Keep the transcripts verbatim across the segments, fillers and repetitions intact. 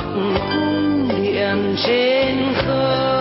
cung điện trên khơi.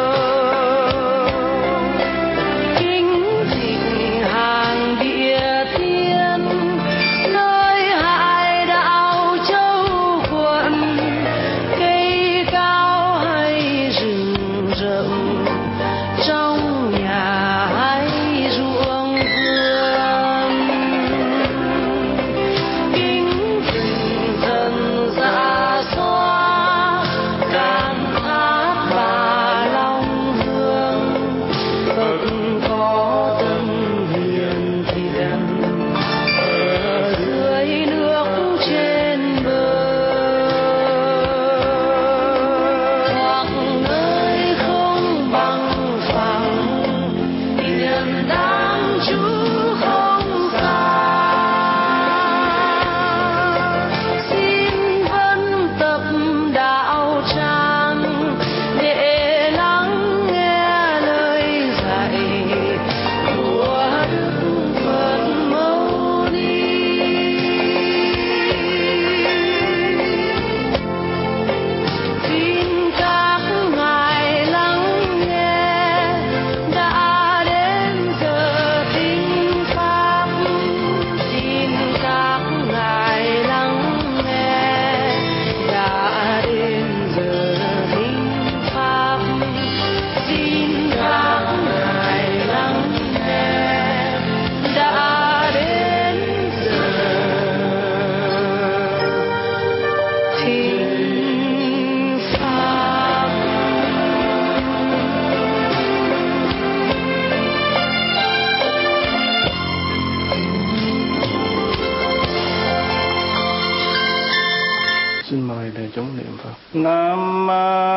Nam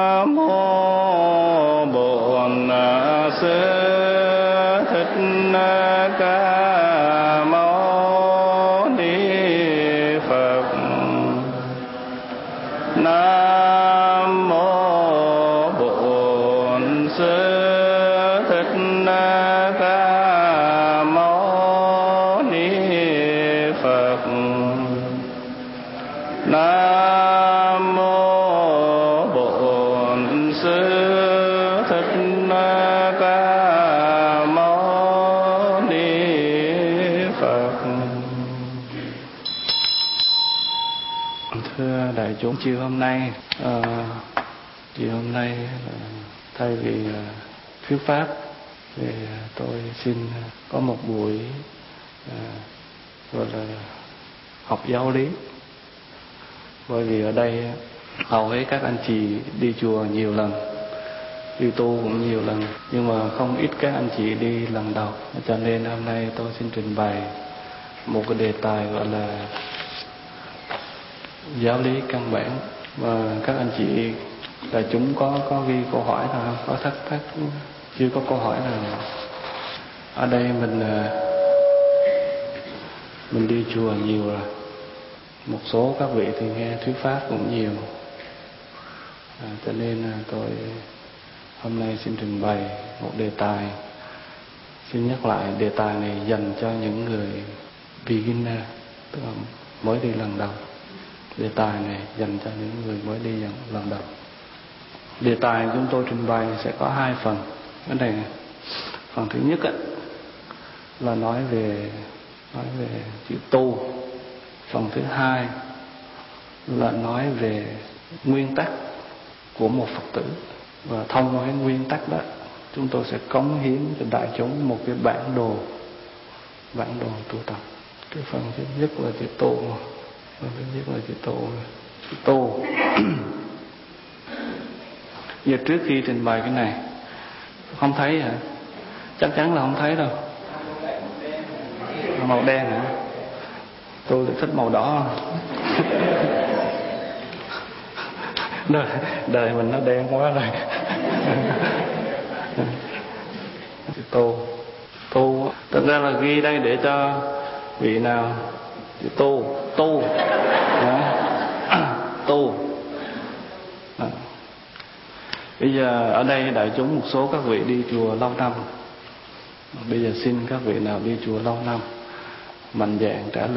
mô Bổn Sư Thích Ca Mâu Ni Phật. Nam mô Bổn Sư Thích Ca Mâu Ni Phật. Nam mô đại chúng, chiều hôm nay à, chiều hôm nay là thay vì à, thuyết pháp thì à, tôi xin có một buổi à, gọi là học giáo lý, bởi vì ở đây hầu hết các anh chị đi chùa nhiều lần, đi tu cũng nhiều lần, nhưng mà không ít các anh chị đi lần đầu, cho nên hôm nay tôi xin trình bày một cái đề tài gọi là giáo lý căn bản. Và các anh chị là chúng có có ghi câu hỏi nào không? Có thắc mắc chưa có câu hỏi nào? Ở đây mình mình đi chùa nhiều rồi, một số các vị thì nghe thuyết pháp cũng nhiều, à, cho nên tôi hôm nay xin trình bày một đề tài. Xin nhắc lại, đề tài này dành cho những người beginner, tức là mới đi lần đầu. Đề tài này dành cho những người mới đi lần đầu. Đề tài chúng tôi trình bày sẽ có hai phần. Cái này, phần thứ nhất ấy, là nói về nói về chữ tu. Phần thứ hai là nói về nguyên tắc của một Phật tử. Và thông qua cái nguyên tắc đó, chúng tôi sẽ cống hiến cho đại chúng một cái bản đồ, bản đồ tu tập. Cái phần thứ nhất là chữ tu. Phần thứ nhất là chữ tu. Chữ tu. Giờ trước khi trình bày cái này, không thấy hả? Chắc chắn là không thấy đâu. Màu đen hả? Tôi lại thích màu đỏ. đời, đời mình nó đen quá rồi. Chữ tu. Tu thực ra là ghi đây để cho vị nào chữ tu, tu, tu. À. Bây giờ ở đây đại chúng một số các vị đi chùa lâu năm. Bây giờ xin các vị nào đi chùa lâu năm mạnh dạn trả lời.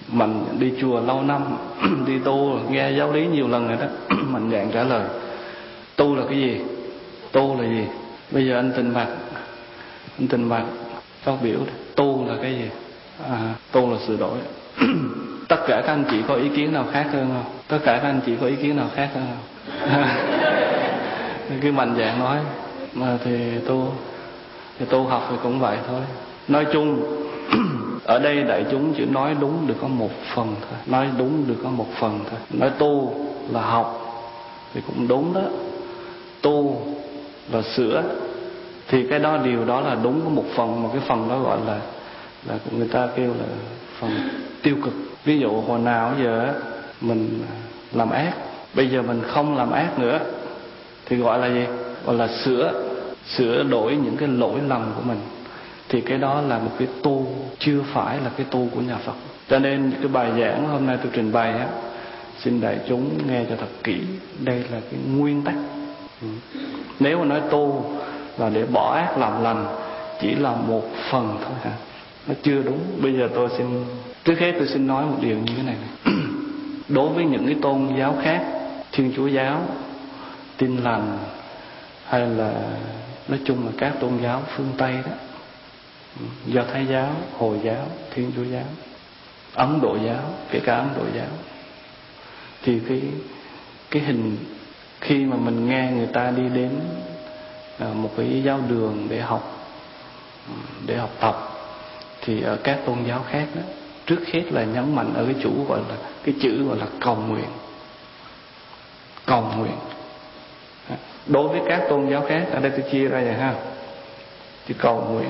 Mình đi chùa lâu năm, đi tu, nghe giáo lý nhiều lần rồi đó. Mạnh dạn trả lời, tu là cái gì? Tu là gì? Bây giờ anh Tình Mặc, anh Tình Mặc phát biểu, tu là cái gì? À, tu là sự đổi. Tất cả các anh chị có ý kiến nào khác hơn không? Tất cả các anh chị có ý kiến nào khác hơn không? Cứ mạnh dạn nói. Mà thì tu, thì tu học thì cũng vậy thôi. Nói chung, ở đây đại chúng chỉ nói đúng được có một phần thôi. Nói đúng được có một phần thôi. Nói tu là học thì cũng đúng đó. Tu là sửa thì cái đó, điều đó là đúng có một phần. Mà cái phần đó gọi là là người ta kêu là phần tiêu cực. Ví dụ hồi nào giờ mình làm ác, bây giờ mình không làm ác nữa thì gọi là gì? Gọi là sửa sửa đổi những cái lỗi lầm của mình. Thì cái đó là một cái tu, chưa phải là cái tu của nhà Phật. Cho nên cái bài giảng hôm nay tôi trình bày á, xin đại chúng nghe cho thật kỹ. Đây là cái nguyên tắc. Nếu mà nói tu là để bỏ ác làm lành, chỉ là một phần thôi hả? Nó chưa đúng. Bây giờ tôi xin, trước hết tôi xin nói một điều như thế này, này. Đối với những cái tôn giáo khác, Thiên Chúa giáo, Tin Lành, hay là nói chung là các tôn giáo phương Tây đó, Do Thái giáo, Hồi giáo, Thiên Chúa giáo, Ấn Độ giáo, kể cả Ấn Độ giáo, thì cái cái hình khi mà mình nghe người ta đi đến một cái giáo đường để học để học tập, thì ở các tôn giáo khác đó, trước hết là nhấn mạnh ở cái chủ gọi là cái chữ gọi là cầu nguyện. Cầu nguyện. Đối với các tôn giáo khác, ở đây tôi chia ra vậy ha, chữ cầu nguyện,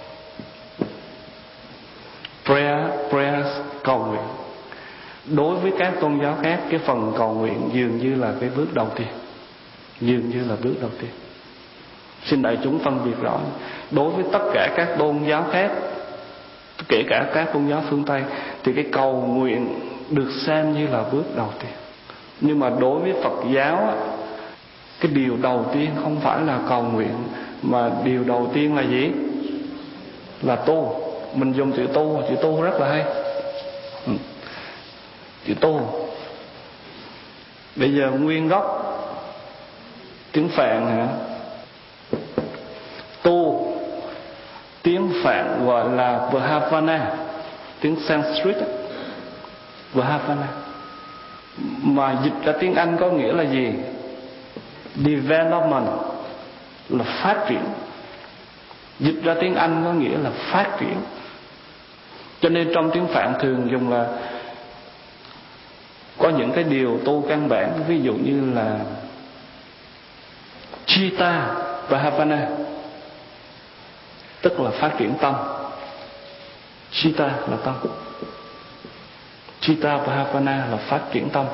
prayer, prayers, cầu nguyện. Đối với các tôn giáo khác, cái phần cầu nguyện dường như là cái bước đầu tiên, dường như là bước đầu tiên. Xin đại chúng phân biệt rõ. Đối với tất cả các tôn giáo khác, kể cả các tôn giáo phương Tây, thì cái cầu nguyện được xem như là bước đầu tiên. Nhưng mà đối với Phật giáo, cái điều đầu tiên không phải là cầu nguyện, mà điều đầu tiên là gì? Là tu. Mình dùng chữ tu, chữ tu rất là hay. Chữ tu. Bây giờ nguyên gốc tiếng Phạn hả? Tu, tiếng Phạn gọi là Bhavana, tiếng Sanskrit Bhavana, mà dịch ra tiếng Anh có nghĩa là gì? Development, là phát triển. Dịch ra tiếng Anh có nghĩa là phát triển. Cho nên trong tiếng Phạn thường dùng là có những cái điều tu căn bản, ví dụ như là Chitta Bhavana, tức là phát triển tâm. Chitta là tâm, Chitta Bhavana là phát triển tâm.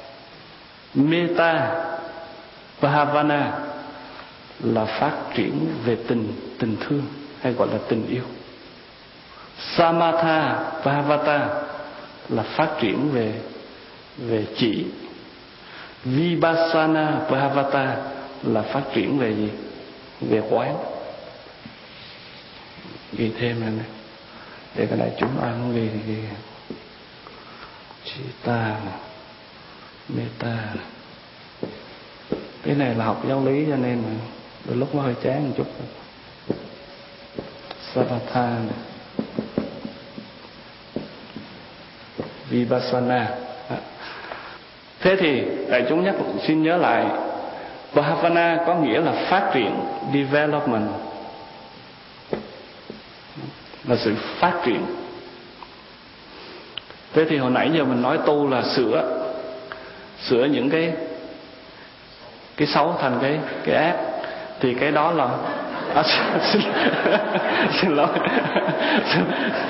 Metta Bhavana là phát triển về tình tình thương, hay gọi là tình yêu. Samatha Bhavata là phát triển về về chỉ. Vipassana Bhavata là phát triển về gì? Về quán. Ghi thêm này, này. Để cái này chúng ai muốn ghi thì ghi. Chitta, Metta. Cái này là học giáo lý cho nên mà đôi lúc nó hơi chán một chút. Samatha, Vipassana. Thế thì đại chúng nhắc, xin nhớ lại, Bhavana có nghĩa là phát triển, development, là sự phát triển. Thế thì hồi nãy giờ mình nói tu là sửa, sửa những cái cái xấu thành cái cái ác, thì cái đó là à, xin, xin lỗi xin,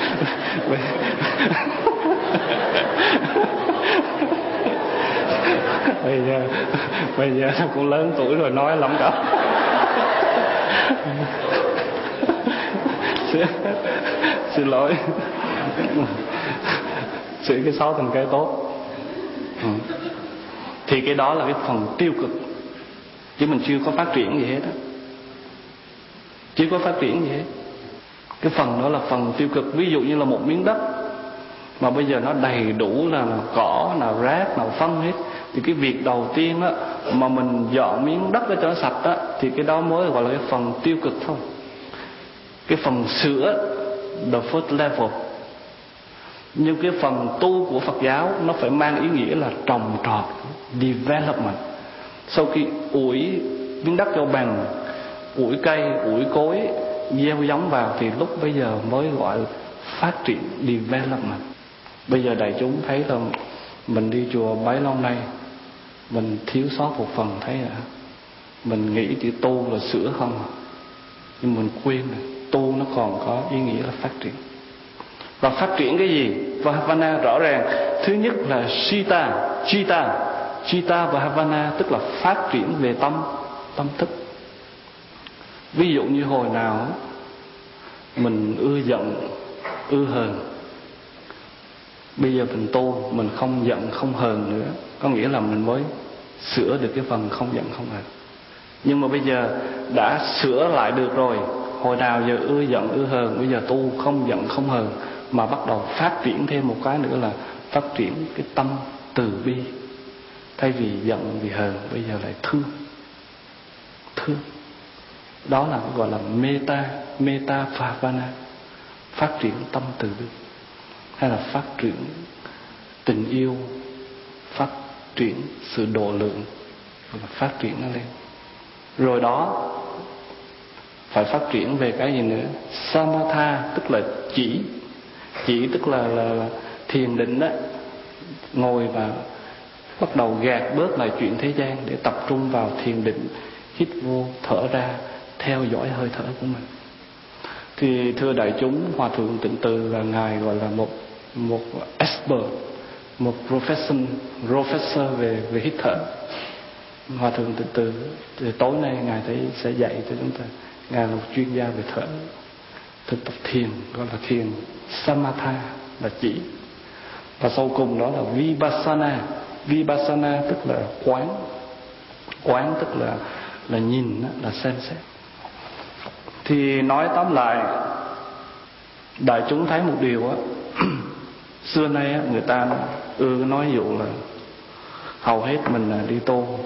bây giờ bây giờ nó cũng lớn tuổi rồi, nói lắm cả. xin, xin lỗi. Sửa cái xấu thành cái tốt. Ừ. Thì cái đó là cái phần tiêu cực, chứ mình chưa có phát triển gì hết á, chưa có phát triển gì hết. Cái phần đó là phần tiêu cực. Ví dụ như là một miếng đất, mà bây giờ nó đầy đủ là nào cỏ, nào rác, nào phân hết. Thì cái việc đầu tiên á mà mình dọn miếng đất để cho nó sạch á, thì cái đó mới gọi là cái phần tiêu cực thôi. Cái phần sửa, the first level. Nhưng cái phần tu của Phật giáo nó phải mang ý nghĩa là trồng trọt, development. Sau khi ủi miếng đất cho bằng, ủi cây, ủi cối, gieo giống vào, thì lúc bây giờ mới gọi là phát triển, development. Bây giờ đại chúng thấy là mình đi chùa bấy lâu nay, mình thiếu sót một phần thấy ạ. Mình nghĩ chỉ tu là sửa không, nhưng mình quên rồi, tu nó còn có ý nghĩa là phát triển. Và phát triển cái gì? Và Havana rõ ràng, thứ nhất là Sita, Chita, Chita và Havana tức là phát triển về tâm, tâm thức. Ví dụ như hồi nào mình ưa giận, ưa hờn, bây giờ mình tu, mình không giận, không hờn nữa, có nghĩa là mình mới sửa được cái phần không giận, không hờn. Nhưng mà bây giờ đã sửa lại được rồi, hồi nào giờ ưa giận, ưa hờn, bây giờ tu không giận, không hờn, mà bắt đầu phát triển thêm một cái nữa là phát triển cái tâm từ bi. Thay vì giận, vì hờn, bây giờ lại thương. Thương. Đó là gọi là meta, meta bhavana, phát triển tâm từ bi. Hay là phát triển tình yêu, phát triển sự độ lượng, phát triển nó lên. Rồi đó phải phát triển về cái gì nữa? Samatha tức là chỉ, chỉ tức là, là, là thiền định đó. Ngồi và bắt đầu gạt bớt lại chuyện thế gian để tập trung vào thiền định, hít vô thở ra, theo dõi hơi thở của mình. Thì thưa đại chúng, Hòa thượng Tịnh Từ là ngài gọi là một một expert, một profession, professor về về hít thở. Hòa thượng Tịnh Từ thì tối nay ngài thấy sẽ dạy cho chúng ta. Ngài là một chuyên gia về thở, thực tập thiền gọi là thiền Samatha là chỉ, và sau cùng đó là Vipassana. Vipassana tức là quán, quán tức là là nhìn, là xem xét. Thì nói tóm lại, đại chúng thấy một điều á, xưa nay á, người ta ưa nói dụ là hầu hết mình là đi tu,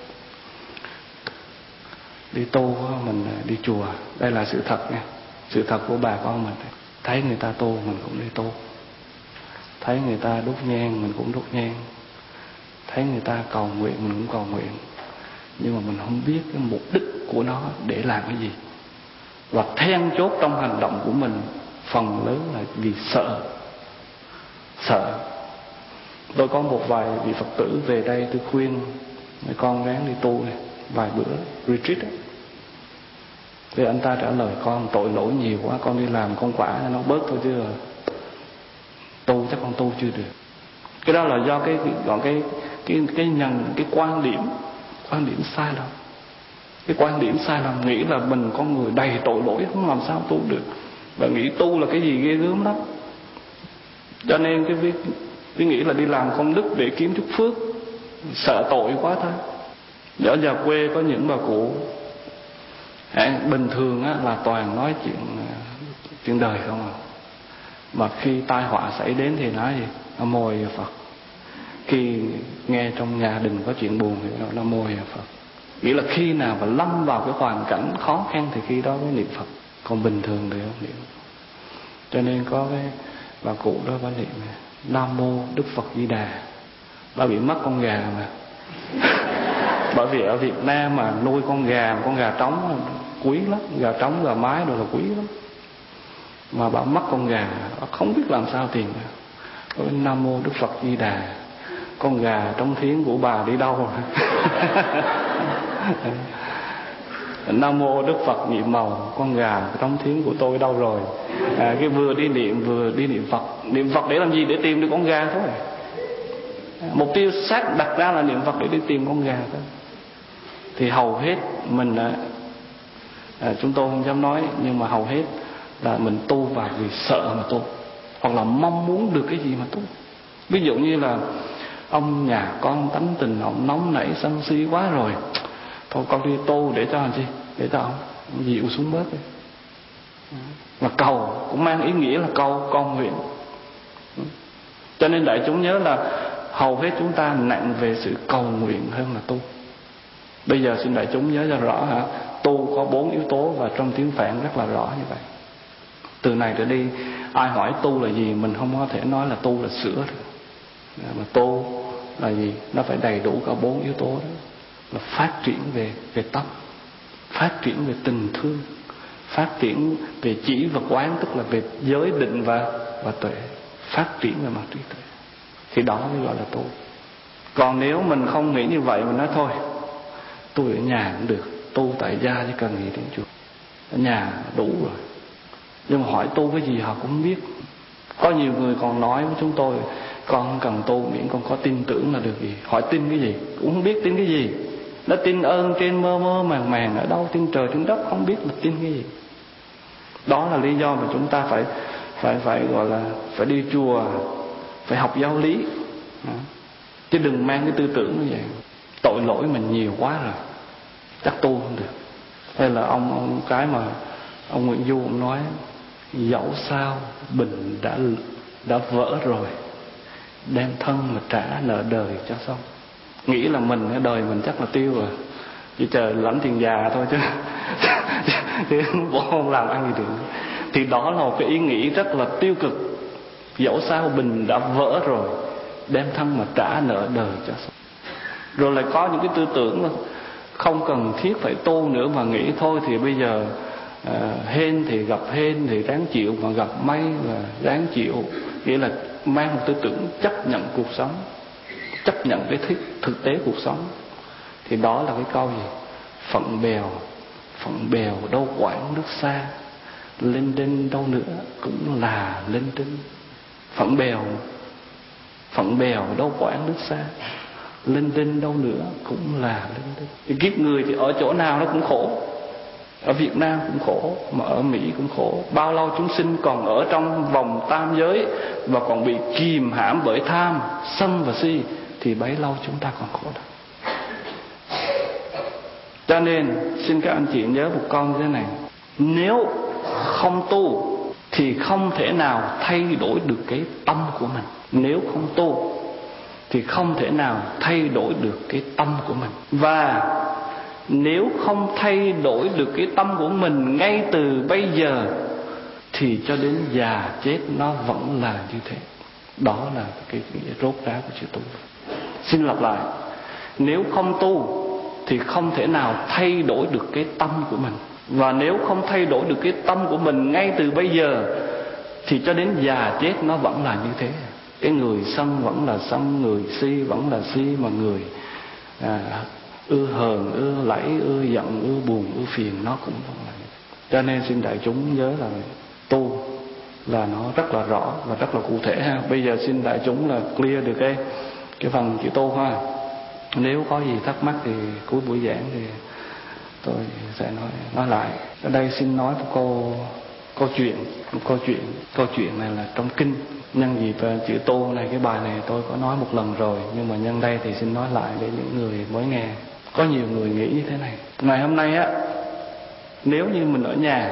đi tu mình đi chùa. Đây là sự thật nha, sự thật của bà con mình. Thấy người ta tu mình cũng đi tu, thấy người ta đốt nhang mình cũng đốt nhang, thấy người ta cầu nguyện mình cũng cầu nguyện. Nhưng mà mình không biết cái mục đích của nó để làm cái gì. Và then chốt trong hành động của mình phần lớn là vì sợ. Sợ. Tôi có một vài vị Phật tử về đây, tôi khuyên mấy con ráng đi tu này, vài bữa retreat ấy. Thì anh ta trả lời: con tội lỗi nhiều quá, con đi làm con quả nó bớt thôi chứ tu chắc con tu chưa được. Cái đó là do cái gọi cái cái cái nhận cái quan điểm quan điểm sai lầm. Cái quan điểm sai lầm nghĩ là mình con người đầy tội lỗi, không làm sao tu được, và nghĩ tu là cái gì ghê gớm lắm. Cho nên cái việc cái nghĩ là đi làm công đức để kiếm chút phước, sợ tội quá thôi. Ở nhà quê có những bà cụ bình thường á, là toàn nói chuyện chuyện đời không à. Mà khi tai họa xảy đến thì nói gì? Nam mô Phật. Khi nghe trong nhà đình có chuyện buồn thì nói Nam mô Phật. Nghĩa là khi nào mà lâm vào cái hoàn cảnh khó khăn thì khi đó mới niệm Phật. Còn bình thường thì không niệm. Cho nên có cái bà cụ đó bà niệm Nam mô Đức Phật Di Đà. Bà bị mất con gà mà. Bởi vì ở Việt Nam mà nuôi con gà, con gà trống quý lắm, gà trống, gà mái đồ là quý lắm. Mà bà mất con gà, bà không biết làm sao tiền. Nam mô Đức Phật Di Đà. Con gà trong thiến của bà đi đâu rồi? Nam mô Đức Phật Nhiệm Màu. Con gà trong thiến của tôi đâu rồi? À, cái vừa đi niệm vừa đi niệm Phật. Niệm Phật để làm gì? Để tìm được con gà thôi. Mục tiêu xác đặt ra là niệm Phật để đi tìm con gà thôi. Thì hầu hết mình à, chúng tôi không dám nói, nhưng mà hầu hết là mình tu vào vì sợ mà tu, hoặc là mong muốn được cái gì mà tu. Ví dụ như là ông nhà con tánh tình ông nóng nảy sân si quá rồi, thôi con đi tu để cho làm gì? Để cho ông, ông dịu xuống bớt đi. Mà cầu cũng mang ý nghĩa là cầu con nguyện. Cho nên đại chúng nhớ là hầu hết chúng ta nặng về sự cầu nguyện hơn là tu. Bây giờ xin đại chúng nhớ cho rõ hả, tu có bốn yếu tố và trong tiếng Phạn rất là rõ như vậy. Từ này trở đi ai hỏi tu là gì, mình không có thể nói là tu là sửa được. Mà tu là gì? Nó phải đầy đủ cả bốn yếu tố đó. Là phát triển về về tâm, phát triển về tình thương, phát triển về chỉ và quán, tức là về giới định và và tuệ, phát triển về mặt trí tuệ. Thì đó mới gọi là tu. Còn nếu mình không nghĩ như vậy, mình nói thôi tôi ở nhà cũng được, tu tại gia chứ cần gì đến chùa, ở nhà đủ rồi. Nhưng mà hỏi tu cái gì họ cũng không biết. Có nhiều người còn nói với chúng tôi, con không cần tu miễn con có tin tưởng là được gì. Hỏi tin cái gì cũng không biết tin cái gì. Nó tin ơn trên mơ mơ màng màng ở đâu, tin trời tin đất, không biết là tin cái gì. Đó là lý do mà chúng ta phải phải phải gọi là phải đi chùa, phải học giáo lý, chứ đừng mang cái tư tưởng như vậy. Tội lỗi mình nhiều quá rồi, chắc tu không được. Hay là ông ông cái mà ông Nguyễn Du ông nói, dẫu sao bình đã đã vỡ rồi, đem thân mà trả nợ đời cho xong. Nghĩ là mình cái đời mình chắc là tiêu rồi, chỉ chờ lãnh tiền già thôi chứ chứ bộ không làm ăn gì được. Thì đó là một cái ý nghĩ rất là tiêu cực. Dẫu sao bình đã vỡ rồi, đem thân mà trả nợ đời cho xong. Rồi lại có những cái tư tưởng là không cần thiết phải tu nữa, mà nghĩ thôi thì bây giờ à, hên thì gặp hên thì ráng chịu, mà gặp may là ráng chịu. Nghĩa là mang một tư tưởng chấp nhận cuộc sống, chấp nhận cái thực, thực tế cuộc sống. Thì đó là cái câu gì? Phận bèo, phận bèo đâu quản nước xa, lên đên đâu nữa cũng là lên đên. Phận bèo, phận bèo đâu quản nước xa, lên đên đâu nữa cũng là lên đên. Thì kiếp người thì ở chỗ nào nó cũng khổ. Ở Việt Nam cũng khổ, mà ở Mỹ cũng khổ. Bao lâu chúng sinh còn ở trong vòng tam giới và còn bị kìm hãm bởi tham, sân và si, thì bấy lâu chúng ta còn khổ đó. Cho nên xin các anh chị nhớ một câu như thế này: nếu không tu thì không thể nào thay đổi được cái tâm của mình. Nếu không tu thì không thể nào thay đổi được cái tâm của mình. Và nếu không thay đổi được cái tâm của mình ngay từ bây giờ thì cho đến già chết nó vẫn là như thế. Đó là cái nghĩa rốt ráo của chữ tu. Xin lặp lại: nếu không tu thì không thể nào thay đổi được cái tâm của mình. Và nếu không thay đổi được cái tâm của mình ngay từ bây giờ thì cho đến già chết nó vẫn là như thế. Cái người sân vẫn là sân, người si vẫn là si, mà người à, ưa hờn, ưa lẫy, ưa giận, ưa buồn, ưa phiền nó cũng vẫn là như thế. Cho nên xin đại chúng nhớ là tu là nó rất là rõ và rất là cụ thể ha. Bây giờ xin đại chúng là clear được cái cái phần chữ tu ha. Nếu có gì thắc mắc thì cuối buổi giảng thì tôi sẽ nói nói lại. Ở đây xin nói một câu câu chuyện, một câu chuyện. Câu chuyện này là trong kinh. Nhân dịp chữ tu này, cái bài này tôi có nói một lần rồi, nhưng mà nhân đây thì xin nói lại để những người mới nghe. Có nhiều người nghĩ như thế này: ngày hôm nay á, nếu như mình ở nhà,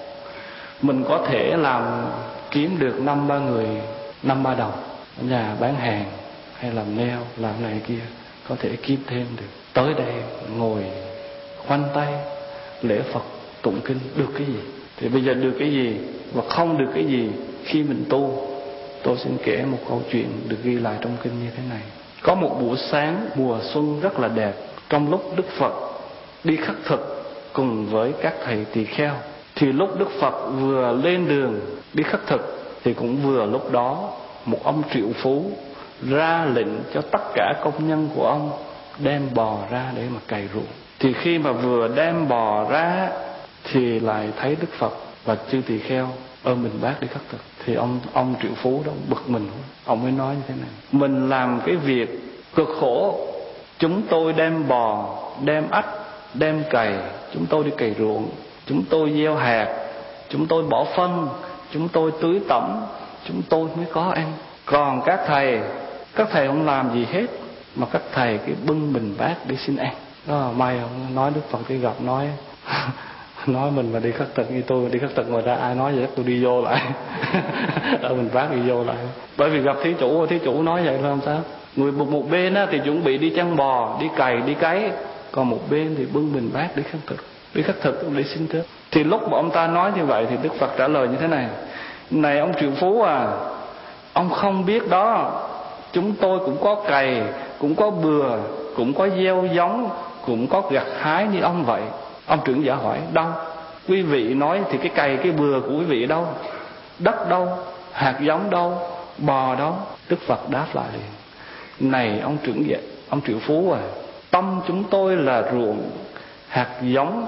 mình có thể làm kiếm được năm ba người, năm ba đồng ở nhà bán hàng hay làm nail, làm này kia, có thể kiếm thêm được. Tới đây ngồi khoanh tay lễ Phật tụng kinh được cái gì? Thì bây giờ được cái gì và không được cái gì khi mình tu? Tôi xin kể một câu chuyện được ghi lại trong kinh như thế này. Có một buổi sáng mùa xuân rất là đẹp, trong lúc Đức Phật đi khất thực cùng với các thầy tỳ kheo, thì lúc Đức Phật vừa lên đường đi khất thực thì cũng vừa lúc đó một ông triệu phú ra lệnh cho tất cả công nhân của ông đem bò ra để mà cày ruộng. Thì khi mà vừa đem bò ra thì lại thấy Đức Phật và chư tỳ kheo ôm bình bát đi khất thực. Thì ông ông triệu phú đó bực mình, ông mới nói như thế này: mình làm cái việc cực khổ, chúng tôi đem bò, đem ếch, đem cày, chúng tôi đi cày ruộng, chúng tôi gieo hạt, chúng tôi bỏ phân, chúng tôi tưới tẩm, chúng tôi mới có ăn. Còn các thầy, các thầy không làm gì hết, mà các thầy cái bưng bình bát để xin ăn. Đó, may ông nói Đức Phật đi gặp nói Nói mình mà đi khất thực như tôi mà đi khất thực ngoài ra ai nói vậy tôi đi vô lại. Ở mình vác đi vô lại. Bởi vì gặp thí chủ, thí chủ nói vậy là làm sao? Người một, một bên á, thì chuẩn bị đi chăn bò, đi cày, đi cấy, còn một bên thì bưng bình bát đi khất thực. Đi khất thực để xin trước. Thì lúc mà ông ta nói như vậy thì Đức Phật trả lời như thế này: này ông triệu phú à, ông không biết đó, chúng tôi cũng có cày, cũng có bừa, cũng có gieo giống, cũng có gặt hái như ông vậy. Ông trưởng giả hỏi: đâu? Quý vị nói thì cái cày cái bừa của quý vị đâu? Đất đâu? Hạt giống đâu? Bò đâu? Đức Phật đáp lại liền: này ông trưởng giả, ông triệu phú à, tâm chúng tôi là ruộng, hạt giống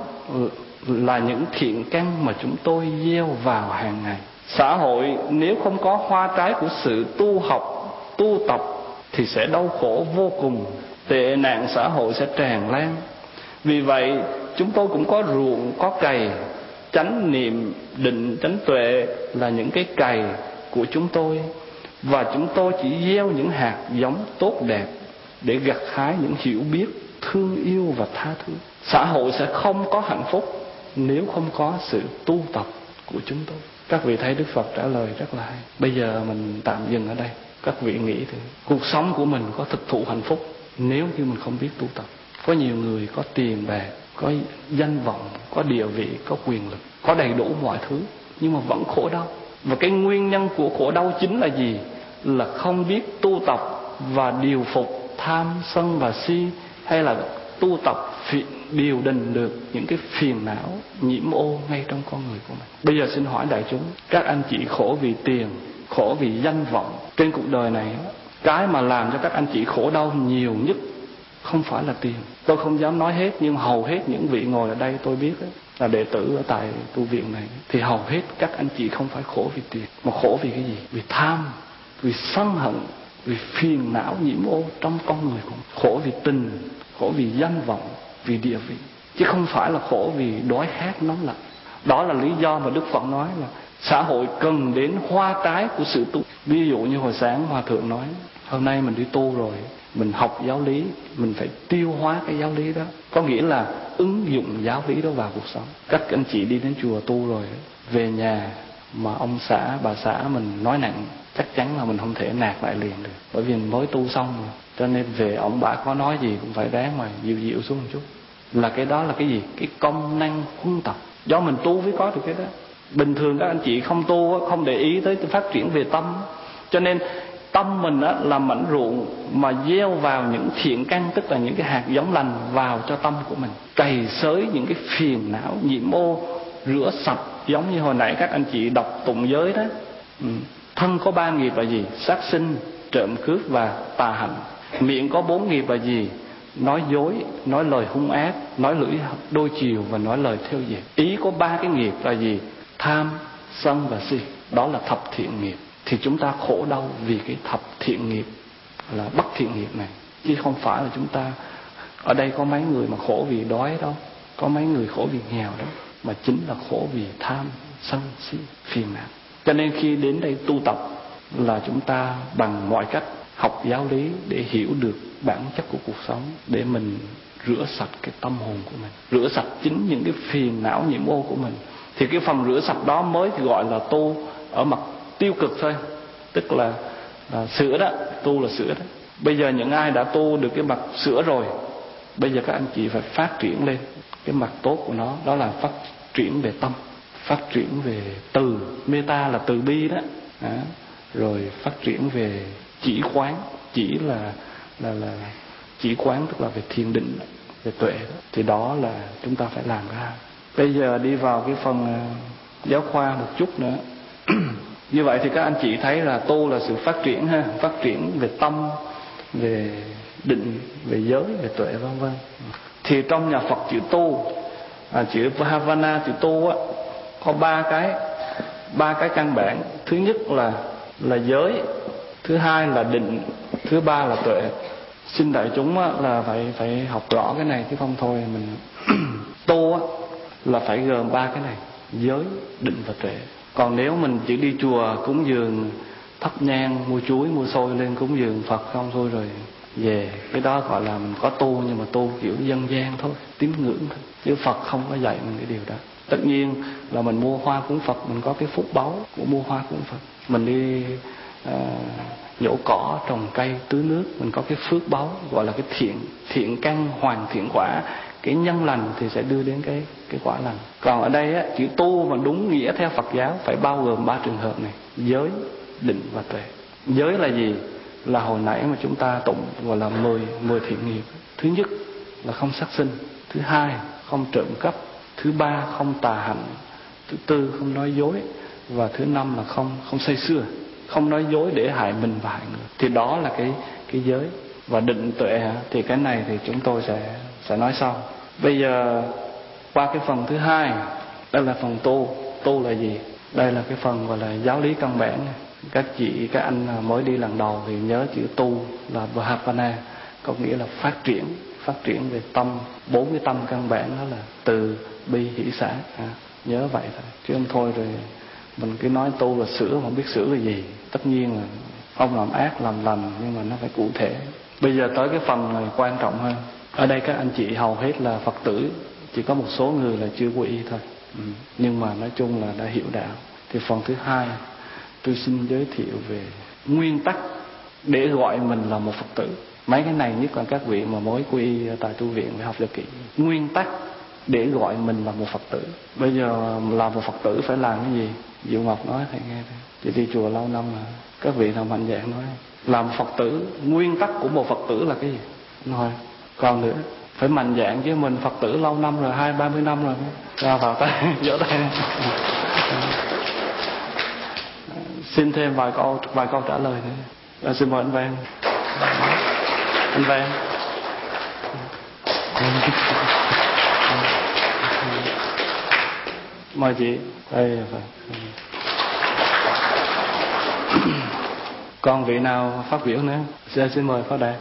là những thiện căn mà chúng tôi gieo vào hàng ngày. Xã hội nếu không có hoa trái của sự tu học, tu tập thì sẽ đau khổ vô cùng, tệ nạn xã hội sẽ tràn lan. Vì vậy chúng tôi cũng có ruộng, có cày. Chánh niệm, định, chánh tuệ là những cái cày của chúng tôi, và chúng tôi chỉ gieo những hạt giống tốt đẹp để gặt hái những hiểu biết, thương yêu và tha thứ. Xã hội sẽ không có hạnh phúc nếu không có sự tu tập của chúng tôi. Các vị thấy Đức Phật trả lời rất là hay. Bây giờ mình tạm dừng ở đây. Các vị nghĩ thì cuộc sống của mình có thực thụ hạnh phúc nếu như mình không biết tu tập. Có nhiều người có tiền bạc, có danh vọng, có địa vị, có quyền lực, có đầy đủ mọi thứ, nhưng mà vẫn khổ đau. Và cái nguyên nhân của khổ đau chính là gì? Là không biết tu tập và điều phục tham, sân và si, hay là tu tập điều đình được những cái phiền não nhiễm ô ngay trong con người của mình. Bây giờ xin hỏi đại chúng, các anh chị khổ vì tiền, khổ vì danh vọng. Trên cuộc đời này, cái mà làm cho các anh chị khổ đau nhiều nhất không phải là tiền. Tôi không dám nói hết, nhưng hầu hết những vị ngồi ở đây tôi biết ấy, là đệ tử ở tại tu viện này, thì hầu hết các anh chị không phải khổ vì tiền, mà khổ vì cái gì? Vì tham, vì sân hận, vì phiền não nhiễm ô trong con người của mình. Khổ vì tình, khổ vì danh vọng, vì địa vị, chứ không phải là khổ vì đói khát nóng lạnh. Đó là lý do mà Đức Phật nói là xã hội cần đến hoa trái của sự tu. Ví dụ như hồi sáng Hòa Thượng nói, hôm nay mình đi tu rồi, mình học giáo lý, mình phải tiêu hóa cái giáo lý đó, có nghĩa là ứng dụng giáo lý đó vào cuộc sống. Các anh chị đi đến chùa tu rồi, về nhà mà ông xã, bà xã mình nói nặng, chắc chắn là mình không thể nạt lại liền được, bởi vì mình mới tu xong rồi. Cho nên về ông bà có nói gì cũng phải ráng mà dịu dịu xuống một chút. Là cái đó là cái gì? Cái công năng huân tập. Do mình tu mới có được cái đó. Bình thường các anh chị không tu, không để ý tới phát triển về tâm. Cho nên tâm mình á, là mảnh ruộng mà gieo vào những thiện căn, tức là những cái hạt giống lành vào cho tâm của mình, cày xới những cái phiền não nhiễm ô, rửa sạch. Giống như hồi nãy các anh chị đọc tụng giới đó, ừ. Thân có ba nghiệp là gì? Sát sinh, trộm cướp và tà hạnh. Miệng có bốn nghiệp là gì? Nói dối, nói lời hung ác, nói lưỡi đôi chiều và nói lời theo dệt. Ý có ba cái nghiệp là gì? Tham, sân và si. Đó là thập thiện nghiệp. Thì chúng ta khổ đau vì cái thập thiện nghiệp là bất thiện nghiệp này, chứ không phải là chúng ta. Ở đây có mấy người mà khổ vì đói đâu, có mấy người khổ vì nghèo đó, mà chính là khổ vì tham, sân, si, phiền não. Cho nên khi đến đây tu tập là chúng ta bằng mọi cách học giáo lý để hiểu được bản chất của cuộc sống, để mình rửa sạch cái tâm hồn của mình, rửa sạch chính những cái phiền não nhiễm ô của mình. Thì cái phần rửa sạch đó mới thì gọi là tu ở mặt tiêu cực thôi, tức là, là sửa đó, tu là sửa đó. Bây giờ những ai đã tu được cái mặt sửa rồi, bây giờ các anh chị phải phát triển lên cái mặt tốt của nó, đó là phát triển về tâm, phát triển về từ, meta là từ bi đó, à, rồi phát triển về chỉ quán, chỉ là là là chỉ quán tức là về thiền định, về tuệ đó. Thì đó là chúng ta phải làm ra. Bây giờ đi vào cái phần uh, giáo khoa một chút nữa. Như vậy thì các anh chị thấy là tu là sự phát triển ha, phát triển về tâm, về định, về giới, về tuệ vân vân. Thì trong nhà Phật chữ tu, à, chữ Bhavana, chữ tu á, có ba cái, ba cái căn bản. Thứ nhất là là giới, thứ hai là định, thứ ba là tuệ. Xin đại chúng á, là phải phải học rõ cái này, chứ không thôi mình tu á, là phải gồm ba cái này: giới, định và tuệ. Còn nếu mình chỉ đi chùa cúng dường, thắp nhang, mua chuối, mua xôi lên cúng dường Phật không thôi rồi về, cái đó gọi là mình có tu, nhưng mà tu kiểu dân gian thôi, tín ngưỡng thôi, chứ Phật không có dạy mình cái điều đó. Tất nhiên là mình mua hoa cúng Phật, mình có cái phúc báu của mua hoa cúng Phật. Mình đi à, nhổ cỏ, trồng cây, tưới nước, mình có cái phước báu gọi là cái thiện thiện căn hoàn thiện quả. Cái nhân lành thì sẽ đưa đến cái cái quả lành. Còn ở đây á, chữ tu mà đúng nghĩa theo Phật giáo phải bao gồm ba trường hợp này: giới, định và tuệ. Giới là gì? Là hồi nãy mà chúng ta tụng gọi là mười mười thiện nghiệp. Thứ nhất là không sát sinh, thứ hai không trộm cắp, thứ ba không tà hạnh, thứ tư không nói dối, và thứ năm là không không say sưa, không nói dối để hại mình và hại người. Thì đó là cái cái giới. Và định tuệ hả? Thì cái này thì chúng tôi sẽ sẽ nói sau. Bây giờ qua cái phần thứ hai, đây là phần tu. Tu là gì? Đây là cái phần gọi là giáo lý căn bản. Các chị, các anh mới đi lần đầu thì nhớ chữ tu là Vahapana, có nghĩa là phát triển, phát triển về tâm. Bốn cái tâm căn bản đó là từ, bi, hỷ, xả. À, nhớ vậy thôi. Chứ không thôi rồi mình cứ nói tu là sửa, không biết sửa là gì. Tất nhiên là không làm ác, làm lành, nhưng mà nó phải cụ thể. Bây giờ tới cái phần này quan trọng hơn. Ở đây các anh chị hầu hết là Phật tử, chỉ có một số người là chưa quy y thôi. Ừ. Nhưng mà nói chung là đã hiểu đạo. Thì phần thứ hai, tôi xin giới thiệu về nguyên tắc để gọi mình là một Phật tử. Mấy cái này nhất là các vị mà mới quy y tại tu viện phải học cho kỹ. Nguyên tắc để gọi mình là một Phật tử. Bây giờ là một Phật tử phải làm cái gì? Diệu Ngọc nói thầy nghe thôi. Chị đi chùa lâu năm mà. Các vị nào mạnh dạn nói. Làm Phật tử, nguyên tắc của một Phật tử là cái gì? Nói. Còn nữa, phải mạnh dạn chứ mình Phật tử lâu năm rồi, hai ba mươi năm rồi. Ra vào tay, vỗ tay. Xin thêm vài câu, vài câu trả lời nữa. À, xin mời anh Vang. Anh Vang. Mời chị. Đây phải. Còn vị nào phát biểu nữa? Xin, xin mời Pháp Đạt.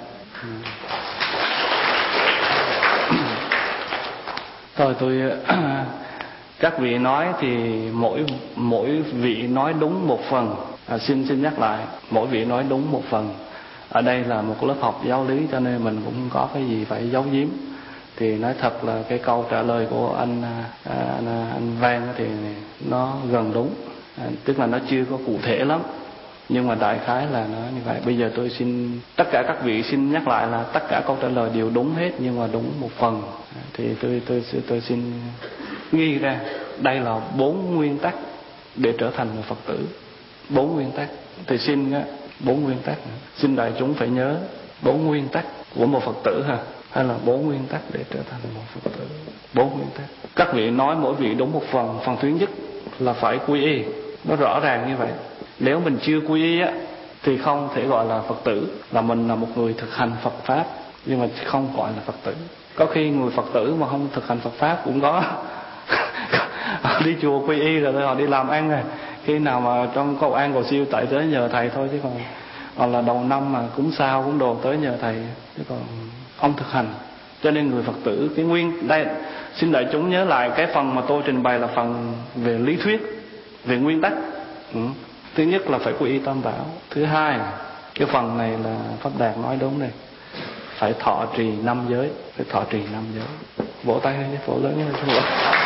Thôi tôi các vị nói thì mỗi mỗi vị nói đúng một phần. À, xin xin nhắc lại, mỗi vị nói đúng một phần. Ở đây là một lớp học giáo lý cho nên mình cũng không có cái gì phải giấu giếm. Thì nói thật là cái câu trả lời của anh anh, anh Vang thì nó gần đúng, à, tức là nó chưa có cụ thể lắm, nhưng mà đại khái là nó như vậy. Bây giờ tôi xin tất cả các vị xin nhắc lại là tất cả câu trả lời đều đúng hết, nhưng mà đúng một phần. Thì tôi tôi tôi, tôi xin ghi ra đây là bốn nguyên tắc để trở thành một Phật tử. Bốn nguyên tắc thì xin á, bốn nguyên tắc xin đại chúng phải nhớ bốn nguyên tắc của một Phật tử ha, hay là bốn nguyên tắc để trở thành một Phật tử. Bốn nguyên tắc các vị nói mỗi vị đúng một phần. Phần thứ nhất là phải quy y, nó rõ ràng như vậy. Nếu mình chưa quy y á thì không thể gọi là Phật tử, là mình là một người thực hành Phật pháp nhưng mà không gọi là Phật tử. Có khi người Phật tử mà không thực hành Phật pháp cũng có. Đi chùa quy y rồi họ đi làm ăn rồi, khi nào mà trong cầu an cầu siêu tại tới nhờ thầy thôi, chứ còn hoặc là đầu năm mà cúng sao cúng đồ tới nhờ thầy, chứ còn không thực hành. Cho nên người Phật tử cái nguyên đây, xin đại chúng nhớ lại cái phần mà tôi trình bày là phần về lý thuyết, về nguyên tắc. Ừ. Thứ nhất là phải quy y Tam Bảo. Thứ hai, cái phần này là Pháp Đạt nói đúng này, phải thọ trì năm giới, phải thọ trì năm giới. Vỗ tay lên, vỗ lớn lên, vỗ.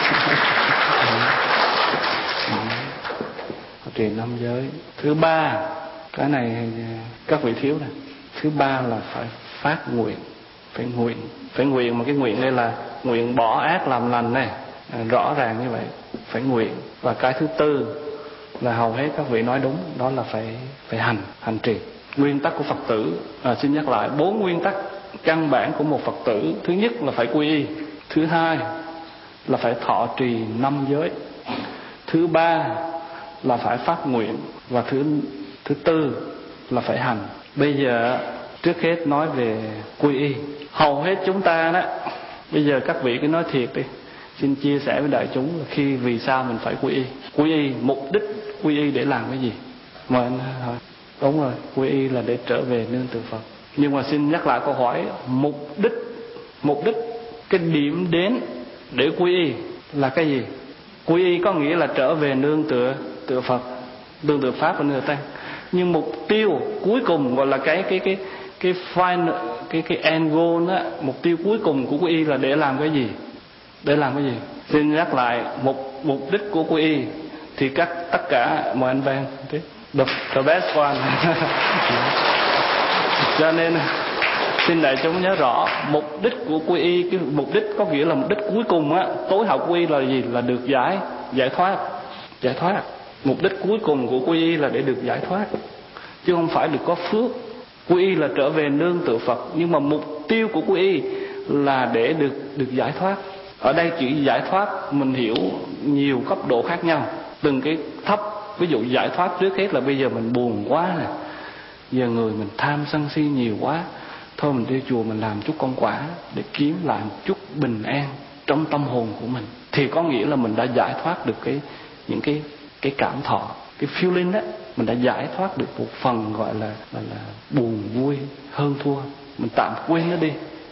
Thọ trì năm giới. Thứ ba, cái này các vị thiếu này. Thứ ba là phải phát nguyện, phải nguyện, phải nguyện mà cái nguyện đây là nguyện bỏ ác làm lành này, à, rõ ràng như vậy, phải nguyện. Và cái thứ tư là hầu hết các vị nói đúng, đó là phải phải hành, hành trì. Nguyên tắc của Phật tử, à, xin nhắc lại bốn nguyên tắc căn bản của một Phật tử. Thứ nhất là phải quy y, thứ hai là phải thọ trì năm giới, thứ ba là phải phát nguyện, và thứ thứ tư là phải hành. Bây giờ trước hết nói về quy y. Hầu hết chúng ta đó, bây giờ các vị cứ nói thiệt đi, xin chia sẻ với đại chúng là khi vì sao mình phải quy y. Quy y, mục đích quy y để làm cái gì? Mời anh hỏi. Đúng rồi, quy y là để trở về nương tựa Phật. Nhưng mà xin nhắc lại câu hỏi, mục đích, mục đích, cái điểm đến để quy y là cái gì? Quy y có nghĩa là trở về nương tựa tựa Phật, nương tựa Pháp và nương tựa Tăng. Nhưng mục tiêu cuối cùng gọi là cái cái cái cái final, cái cái end goal đó, mục tiêu cuối cùng của quy y là để làm cái gì? Để làm cái gì? Xin nhắc lại mục mục đích của quy y thì các tất cả mời anh Văn the, the best one. Cho nên xin đại chúng nhớ rõ mục đích của quy y, cái mục đích có nghĩa là mục đích cuối cùng á, tối hậu quy y là gì? Là được giải giải thoát, giải thoát. Mục đích cuối cùng của quy y là để được giải thoát, chứ không phải được có phước. Quy y là trở về nương tựa Phật, nhưng mà mục tiêu của quy y là để được được giải thoát. Ở đây chữ giải thoát mình hiểu nhiều cấp độ khác nhau, từng cái thấp. Ví dụ giải thoát trước hết là bây giờ mình buồn quá nè, giờ người mình tham sân si nhiều quá, thôi mình đi chùa mình làm chút công quả để kiếm lại một chút bình an trong tâm hồn của mình, thì có nghĩa là mình đã giải thoát được cái những cái cái cảm thọ, cái feeling đó, mình đã giải thoát được một phần gọi là là, là buồn vui hơn thua. Mình tạm quên nó đi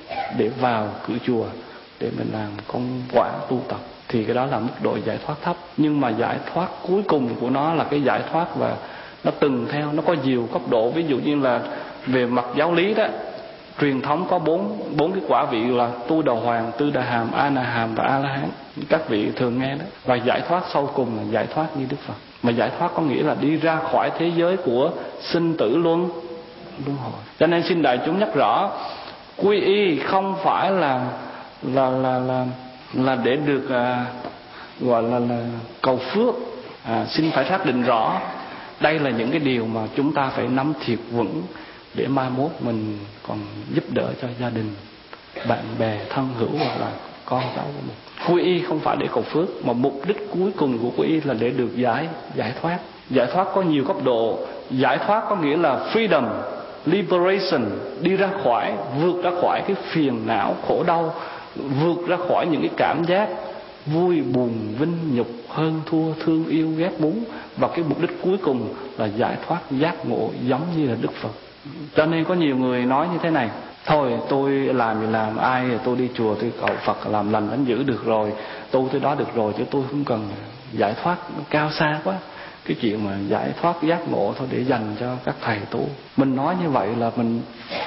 để vào cửa chùa để mình làm công quả tu tập, thì cái đó là mức độ giải thoát thấp. Nhưng mà giải thoát cuối cùng của nó là cái giải thoát và nó từng theo, nó có nhiều cấp độ. Ví dụ như là về mặt giáo lý đó, truyền thống có bốn bốn cái quả vị là Tu Đà Hoàng, Tư Đà Hàm, A Na Hàm và A La Hán. Các vị thường nghe đó. Và giải thoát sau cùng là giải thoát như Đức Phật. Mà giải thoát có nghĩa là đi ra khỏi thế giới của sinh tử luân luân hồi. Cho nên xin đại chúng nhắc rõ, quy y không phải là là là là là để được à, gọi là, là cầu phước. À, xin phải xác định rõ đây là những cái điều mà chúng ta phải nắm thiệt vững để mai mốt mình còn giúp đỡ cho gia đình, bạn bè, thân hữu hoặc là con cháu của mình. Quy y không phải để cầu phước, mà mục đích cuối cùng của quy y là để được giải giải thoát. Giải thoát có nhiều cấp độ. Giải thoát có nghĩa là freedom, liberation, đi ra khỏi, vượt ra khỏi cái phiền não, khổ đau, vượt ra khỏi những cái cảm giác vui, buồn, vinh, nhục, hơn thua, thương yêu, ghét búng. Và cái mục đích cuối cùng là giải thoát giác ngộ giống như là Đức Phật. Cho nên có nhiều người nói như thế này: thôi tôi làm thì làm, ai tôi đi chùa tôi cầu Phật làm lành đánh giữ được rồi, tu tới đó được rồi, chứ tôi không cần giải thoát, nó cao xa quá. Cái chuyện mà giải thoát giác ngộ thôi để dành cho các thầy tu. Mình nói như vậy là mình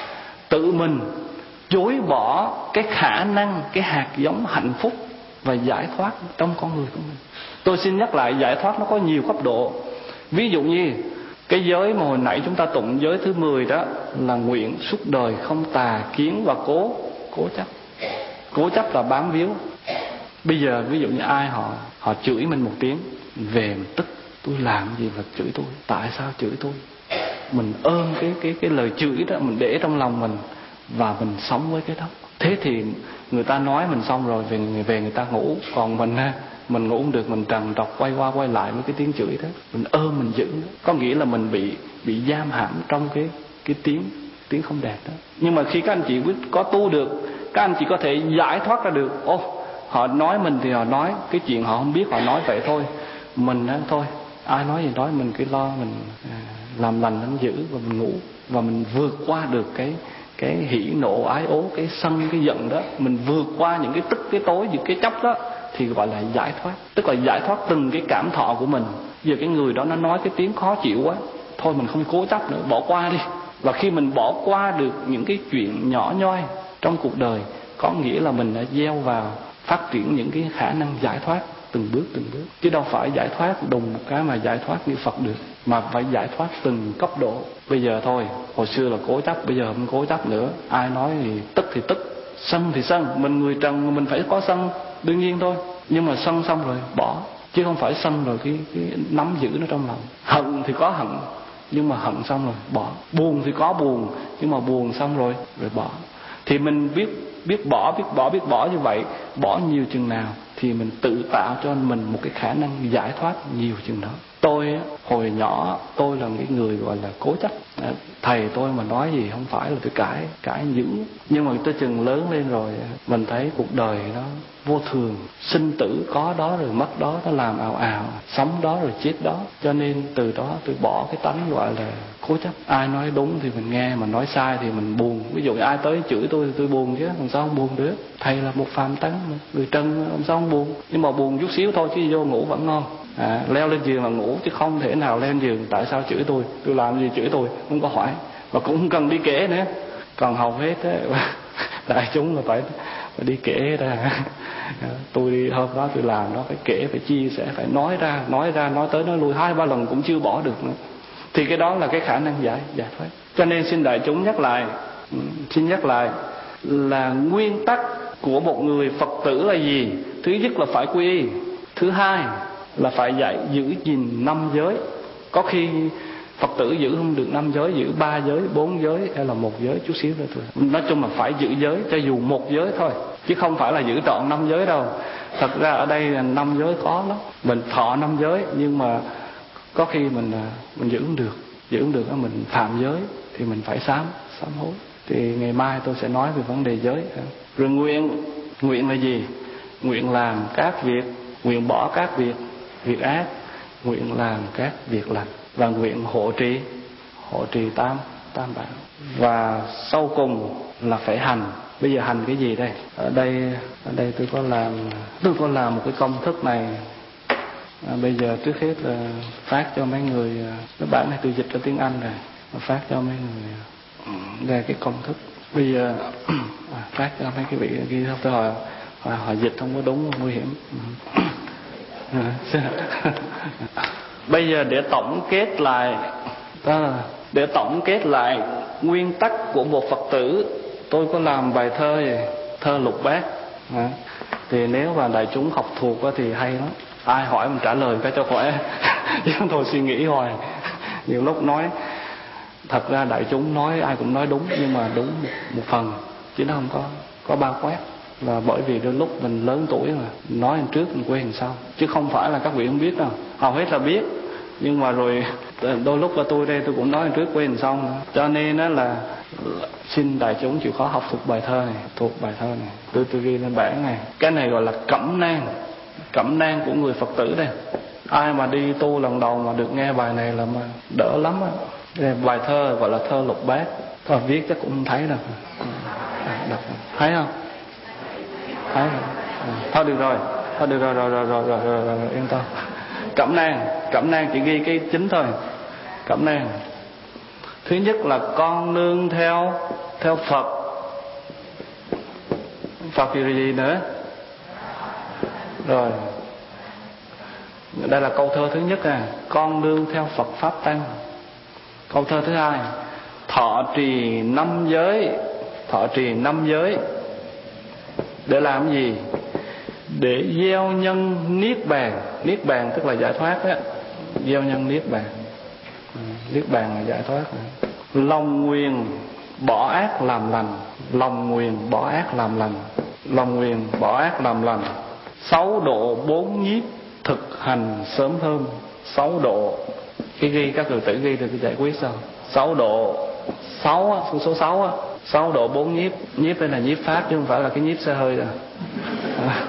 tự mình chối bỏ cái khả năng, cái hạt giống hạnh phúc và giải thoát trong con người của mình. Tôi xin nhắc lại, giải thoát nó có nhiều cấp độ. Ví dụ như cái giới mà hồi nãy chúng ta tụng giới thứ mười đó là nguyện suốt đời không tà kiến và cố cố chấp. Cố chấp là bám víu. Bây giờ ví dụ như ai họ họ chửi mình một tiếng, về mình tức, tôi làm gì mà chửi tôi, tại sao chửi tôi? Mình ôm cái cái cái lời chửi đó, mình để trong lòng mình và mình sống với cái đó. Thế thì người ta nói mình xong rồi, về về người ta ngủ, còn mình mình ngủ không được, mình trằn trọc quay qua quay lại với cái tiếng chửi đó, mình ôm mình giữ đó. Có nghĩa là mình bị bị giam hãm trong cái cái tiếng tiếng không đẹp đó. Nhưng mà khi các anh chị biết có tu được, các anh chị có thể giải thoát ra được. Ô, họ nói mình thì họ nói cái chuyện họ không biết, họ nói vậy thôi. Mình á thôi, ai nói gì nói, mình cứ lo mình à, làm lành đánh giữ và mình ngủ, và mình vượt qua được cái cái hỉ nộ ái ố, cái sân cái giận đó, mình vượt qua những cái tức cái tối, những cái chấp đó, thì gọi là giải thoát. Tức là giải thoát từng cái cảm thọ của mình. Giờ cái người đó nó nói cái tiếng khó chịu quá, thôi mình không cố chấp nữa, bỏ qua đi. Và khi mình bỏ qua được những cái chuyện nhỏ nhoi trong cuộc đời, có nghĩa là mình đã gieo vào phát triển những cái khả năng giải thoát từng bước từng bước. Chứ đâu phải giải thoát đùng một cái mà giải thoát như Phật được, mà phải giải thoát từng cấp độ. Bây giờ thôi, hồi xưa là cố chấp, bây giờ không cố chấp nữa. Ai nói thì tức thì tức, sân thì sân. Mình người trần mình phải có sân, đương nhiên thôi. Nhưng mà sân xong rồi bỏ, chứ không phải sân rồi cái, cái nắm giữ nó trong lòng. Hận thì có hận, nhưng mà hận xong rồi bỏ. Buồn thì có buồn, nhưng mà buồn xong rồi rồi bỏ. Thì mình biết biết bỏ biết bỏ biết bỏ như vậy, bỏ nhiều chừng nào thì mình tự tạo cho mình một cái khả năng giải thoát nhiều chừng đó. Tôi hồi nhỏ tôi là cái người gọi là cố chấp. Thầy tôi mà nói gì không phải là tôi cãi cãi dữ. Nhưng mà tới chừng lớn lên rồi mình thấy cuộc đời nó vô thường, sinh tử có đó rồi mất đó, nó làm ào ào, sống đó rồi chết đó. Cho nên từ đó tôi bỏ cái tánh gọi là cố chấp. Ai nói đúng thì mình nghe, mà nói sai thì mình buồn. Ví dụ ai tới chửi tôi thì tôi buồn chứ, làm sao không buồn được. Thầy là một phàm tánh, người trân, làm sao không buồn. Nhưng mà buồn chút xíu thôi, chứ vô ngủ vẫn ngon. À, leo lên giường là ngủ, chứ không thể nào lên giường tại sao chửi tôi, tôi làm gì chửi tôi, không có hỏi, và cũng không cần đi kể nữa. Còn hầu hết ấy, đại chúng là phải phải đi kể ra. Tôi đi hôm đó tôi làm nó phải kể, phải chia sẻ, phải nói ra, nói ra, nói tới nói lui hai ba lần cũng chưa bỏ được nữa. Thì cái đó là cái khả năng giải giải thoát. Cho nên xin đại chúng nhắc lại, xin nhắc lại là nguyên tắc của một người Phật tử là gì? Thứ nhất là phải quy y, thứ hai là phải dạy giữ gìn năm giới. Có khi Phật tử giữ không được năm giới, giữ ba giới, bốn giới hay là một giới chút xíu nữa thôi. Nói chung là phải giữ giới, cho dù một giới thôi, chứ không phải là giữ trọn năm giới đâu. Thật ra ở đây là năm giới khó lắm. Mình thọ năm giới nhưng mà có khi mình mình giữ không được, giữ không được mình phạm giới thì mình phải sám sám hối. Thì ngày mai tôi sẽ nói về vấn đề giới. Rồi nguyện, nguyện là gì? Nguyện làm các việc, nguyện bỏ các việc việc ác, nguyện làm các việc lành, và nguyện hộ trì hộ trì tam tam bảo. Và sau cùng là phải hành. Bây giờ hành cái gì đây? Ở đây ở đây tôi có làm tôi có làm một cái công thức này. À, bây giờ trước hết là phát cho mấy người, cái bản này tôi dịch ra tiếng Anh rồi, phát cho mấy người ra cái công thức. Bây giờ à, phát cho mấy cái vị kia tôi hỏi, hỏi họ dịch không có đúng, nguy hiểm. Bây giờ để tổng kết lại, đó là để tổng kết lại nguyên tắc của một Phật tử, tôi có làm bài thơ gì? Thơ Lục Bát. À, thì nếu mà đại chúng học thuộc thì hay lắm. Ai hỏi mình trả lời cái cho khỏe, chứ không thôi suy nghĩ hoài. Nhiều lúc nói, thật ra đại chúng nói ai cũng nói đúng, nhưng mà đúng một, một phần, chứ nó không có có bao quát. Là bởi vì đôi lúc mình lớn tuổi mà nói lần trước mình quên lần sau, chứ không phải là các vị không biết đâu, hầu hết là biết, nhưng mà rồi đôi lúc là tôi đây tôi cũng nói lần trước quên lần sau nữa. Cho nên đó là xin đại chúng chịu khó học thuộc bài thơ này, thuộc bài thơ này, tôi tôi ghi lên bảng này. Cái này gọi là cẩm nang, cẩm nang của người Phật tử đây. Ai mà đi tu lần đầu mà được nghe bài này là mà đỡ lắm á. Bài thơ gọi là thơ Lục Bát. Thôi viết chắc cũng không thấy đâu. Đọc. Thấy không? Thấy không? À, thôi được rồi, thôi được rồi, rồi rồi rồi rồi, rồi, rồi, rồi yên tâm. Cẩm nang, cẩm nang chỉ ghi cái chính thôi. Cẩm nang. Thứ nhất là con nương theo theo Phật. Phật thì gì nữa? Rồi. Đây là câu thơ thứ nhất à, con nương theo Phật pháp tăng. Câu thơ thứ hai, thọ trì năm giới, thọ trì năm giới để làm gì? Để gieo nhân niết bàn. Niết bàn tức là giải thoát đó. Gieo nhân niết bàn. Niết bàn là giải thoát. Lòng nguyền bỏ ác làm lành. Lòng nguyền bỏ ác làm lành. Lòng nguyền bỏ ác làm lành. Sáu độ bốn nhiếp thực hành sớm hơn. Sáu độ, cái ghi các người tự ghi được cái giải quyết sao? Sáu độ, sáu á, số số sáu á, sáu độ bốn nhiếp. Nhiếp đây là nhiếp pháp chứ không phải là cái nhiếp xe hơi đâu. À,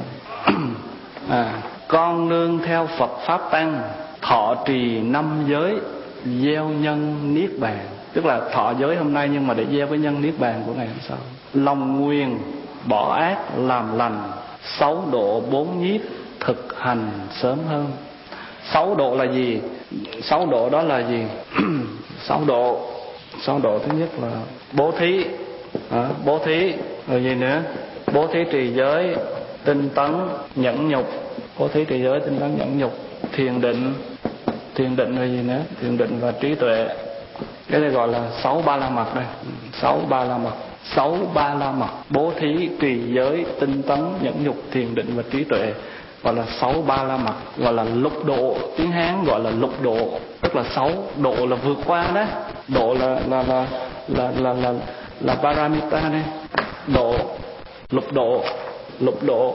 à, con nương theo Phật pháp tăng, thọ trì năm giới, gieo nhân niết bàn. Tức là thọ giới hôm nay nhưng mà để gieo cái nhân niết bàn của ngày hôm sau. Lòng nguyền bỏ ác làm lành, sáu độ bốn nhiếp thực hành sớm hơn. Sáu độ là gì? Sáu độ đó là gì? Sáu độ, sáu độ thứ nhất là bố thí, à, bố thí, rồi gì nữa? Bố thí trì giới, tinh tấn, nhẫn nhục. Bố thí trì giới, tinh tấn, nhẫn nhục. Thiền định, thiền định là gì nữa? Thiền định và trí tuệ. Cái này gọi là sáu ba la mật đây. Sáu ba la mật. Sáu ba la mật. Bố thí, trì giới, tinh tấn, nhẫn nhục, thiền định và trí tuệ. Gọi là sáu ba la mật, gọi là lục độ, tiếng Hán gọi là lục độ, tức là sáu độ là vượt qua đó. Độ là là là là là là, là paramita đây. Độ, lục độ, lục độ.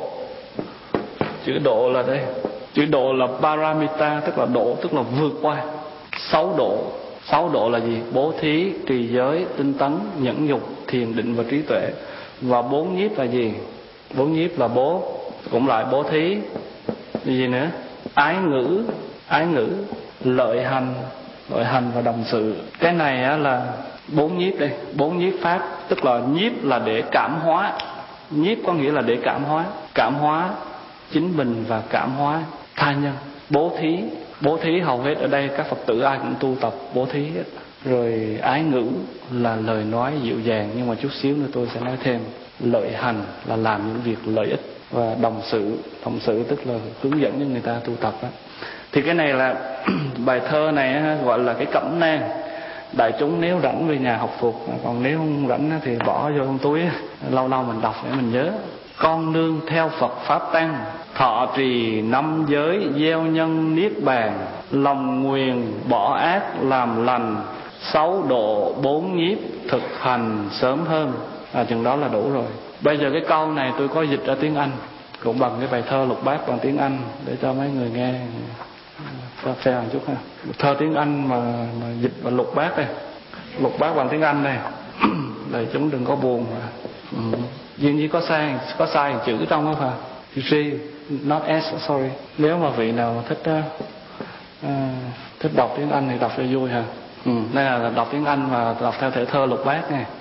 Chữ độ là đây. Chữ độ là paramita, tức là độ, tức là vượt qua. Sáu độ. Sáu độ là gì? Bố thí, trì giới, tinh tấn, nhẫn nhục, thiền định và trí tuệ. Và bốn nhiếp là gì? Bốn nhiếp là bố, cũng lại bố thí, gì nữa? Ái ngữ, ái ngữ, lợi hành, lợi hành và đồng sự. Cái này á là bốn nhiếp đây, bốn nhiếp pháp, tức là nhiếp là để cảm hóa. Nhiếp có nghĩa là để cảm hóa, cảm hóa chính mình và cảm hóa tha nhân. Bố thí, bố thí hầu hết ở đây các Phật tử ai cũng tu tập bố thí hết. Rồi ái ngữ là lời nói dịu dàng, nhưng mà chút xíu nữa tôi sẽ nói thêm. Lợi hành là làm những việc lợi ích. Và đồng sự, đồng sự tức là hướng dẫn cho người ta tu tập đó. Thì cái này là bài thơ này gọi là cái cẩm nang. Đại chúng nếu rảnh về nhà học thuộc, còn nếu không rảnh thì bỏ vô trong túi, lâu lâu mình đọc để mình nhớ. Con nương theo Phật Pháp Tăng, thọ trì năm giới gieo nhân niết bàn, lòng nguyền bỏ ác làm lành, sáu độ bốn nhiếp thực hành sớm hơn. À, chừng đó là đủ rồi. Bây giờ cái câu này tôi có dịch ra tiếng Anh, cũng bằng cái bài thơ Lục Bát bằng tiếng Anh để cho mấy người nghe pha pha một chút ha. Thơ tiếng Anh mà, mà dịch vào Lục Bát đây, Lục Bát bằng tiếng Anh đây. Để chúng đừng có buồn mà. Ừ. Duyên chỉ có sai có sai chữ trong đó phải. G not S, sorry. Nếu mà vị nào thích uh, uh, thích đọc tiếng Anh thì đọc cho vui ha. Ừ. Đây là đọc tiếng Anh và đọc theo thể thơ Lục Bát nha.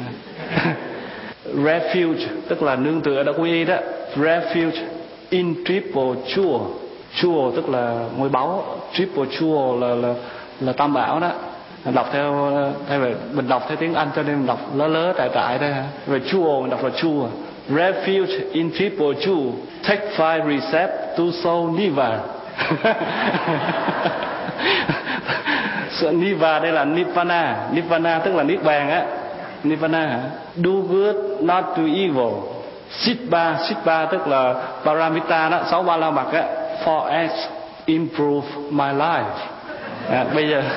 Refuge tức là nương tựa đã quy y đó. Refuge in triple jewel. Jewel tức là ngôi báu, triple jewel là là là tam bảo đó. Đọc theo thay vì mình đọc theo tiếng Anh cho nên mình đọc lớ lớ trại trại đây ha. Về jewel mình đọc là jewel. Refuge in triple jewel, take five recept to soul nibbana. Nibbana đây là nibbana, nibbana tức là niết bàn á. Nibbana hả? Do good, not do evil. Sitba, sitba tức là paramita đó, sáu ba la mật á. For us, improve my life. À, bây giờ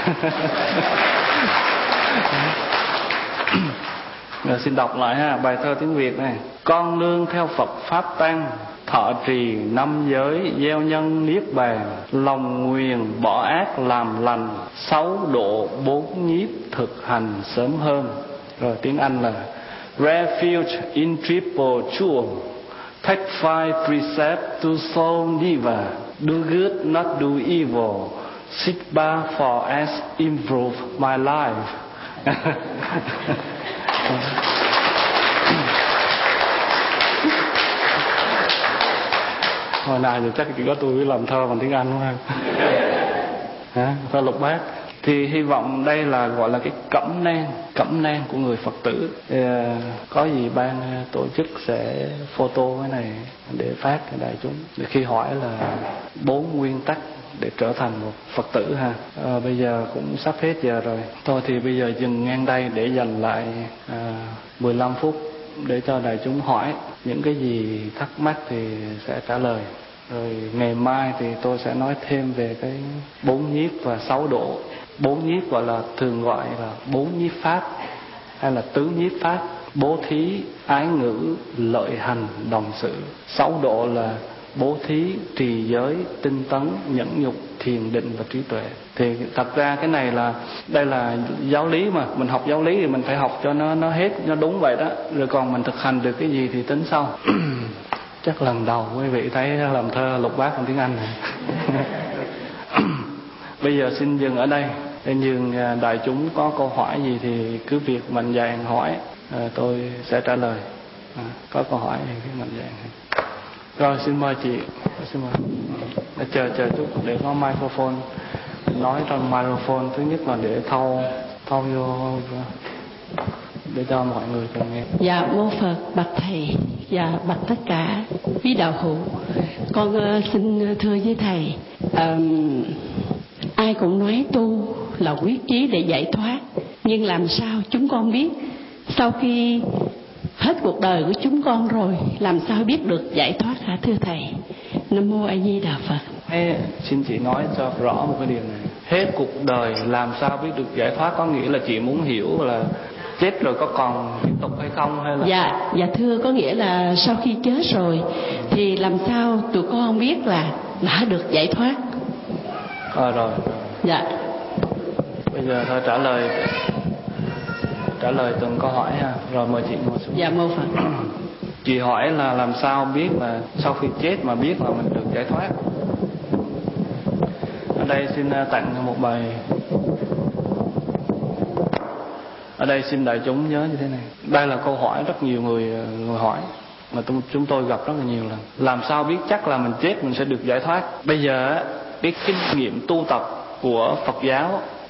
rồi xin đọc lại ha, bài thơ tiếng Việt này. Con nương theo Phật Pháp Tăng, thọ trì năm giới gieo nhân niết bàn, lòng nguyền bỏ ác làm lành, sáu độ bốn nhiếp thực hành sớm hơn. Rồi tiếng Anh là Refuge in triple jewel, take five precepts to soul nibbana, do good not do evil, sit bar for us improve my life. Hồi nào giờ chắc chỉ có tôi biết làm thơ bằng tiếng Anh không ha? Thơ Lục Bát. Thì hy vọng đây là gọi là cái cẩm nang, cẩm nang của người Phật tử. Thì, có gì ban tổ chức sẽ photo cái này để phát cho đại chúng. Để khi hỏi là bốn nguyên tắc để trở thành một Phật tử ha. À, bây giờ cũng sắp hết giờ rồi. Thôi thì bây giờ dừng ngang đây để dành lại à, mười lăm phút để cho đại chúng hỏi những cái gì thắc mắc thì sẽ trả lời. Rồi ngày mai thì tôi sẽ nói thêm về cái bốn nhiếp và sáu độ. Bốn nhiếp gọi là thường gọi là bốn nhiếp pháp hay là tứ nhiếp pháp: bố thí, ái ngữ, lợi hành, đồng sự. Sáu độ là bố thí, trì giới, tinh tấn, nhẫn nhục, thiền định và trí tuệ. Thì thật ra cái này là đây là giáo lý mà mình học giáo lý thì mình phải học cho nó nó hết, nó đúng vậy đó. Rồi còn mình thực hành được cái gì thì tính sau. Chắc lần đầu quý vị thấy làm thơ Lục Bát bằng tiếng Anh này. Bây giờ xin dừng ở đây. Để nhường đại chúng có câu hỏi gì thì cứ việc mạnh dạn hỏi, à, tôi sẽ trả lời. À, có câu hỏi thì cứ mạnh dạn. Rồi xin mời chị. Xin mời. Để chờ chờ chút để có microphone. Nói trong microphone thứ nhất là để thâu thâu vô để cho mọi người cùng nghe. Dạ mô Phật, bạch thầy và bạch tất cả quý đạo hữu. Con uh, xin thưa với thầy, um, ai cũng nói tu là quyết chí để giải thoát, nhưng làm sao chúng con biết sau khi hết cuộc đời của chúng con rồi làm sao biết được giải thoát hả thưa thầy? Nam mô A Di Đà Phật. Hey, xin chị nói cho rõ một cái điều này. Hết cuộc đời làm sao biết được giải thoát, có nghĩa là chị muốn hiểu là chết rồi có còn tiếp tục hay không hay là? Dạ, dạ thưa, có nghĩa là sau khi chết rồi thì làm sao tụi con biết là đã được giải thoát? Ờ rồi, rồi. Dạ. Bây giờ thôi trả lời trả lời từng câu hỏi ha. Rồi mời chị ngồi xuống. Dạ mô Phật. Chị hỏi là làm sao biết là sau khi chết mà biết là mình được giải thoát. Ở đây xin tặng một bài. Ở đây xin đại chúng nhớ như thế này. Đây là câu hỏi rất nhiều người người hỏi mà chúng tôi gặp rất là nhiều lần. Làm sao biết chắc là mình chết mình sẽ được giải thoát? Bây giờ cái kinh nghiệm tu tập của Phật giáo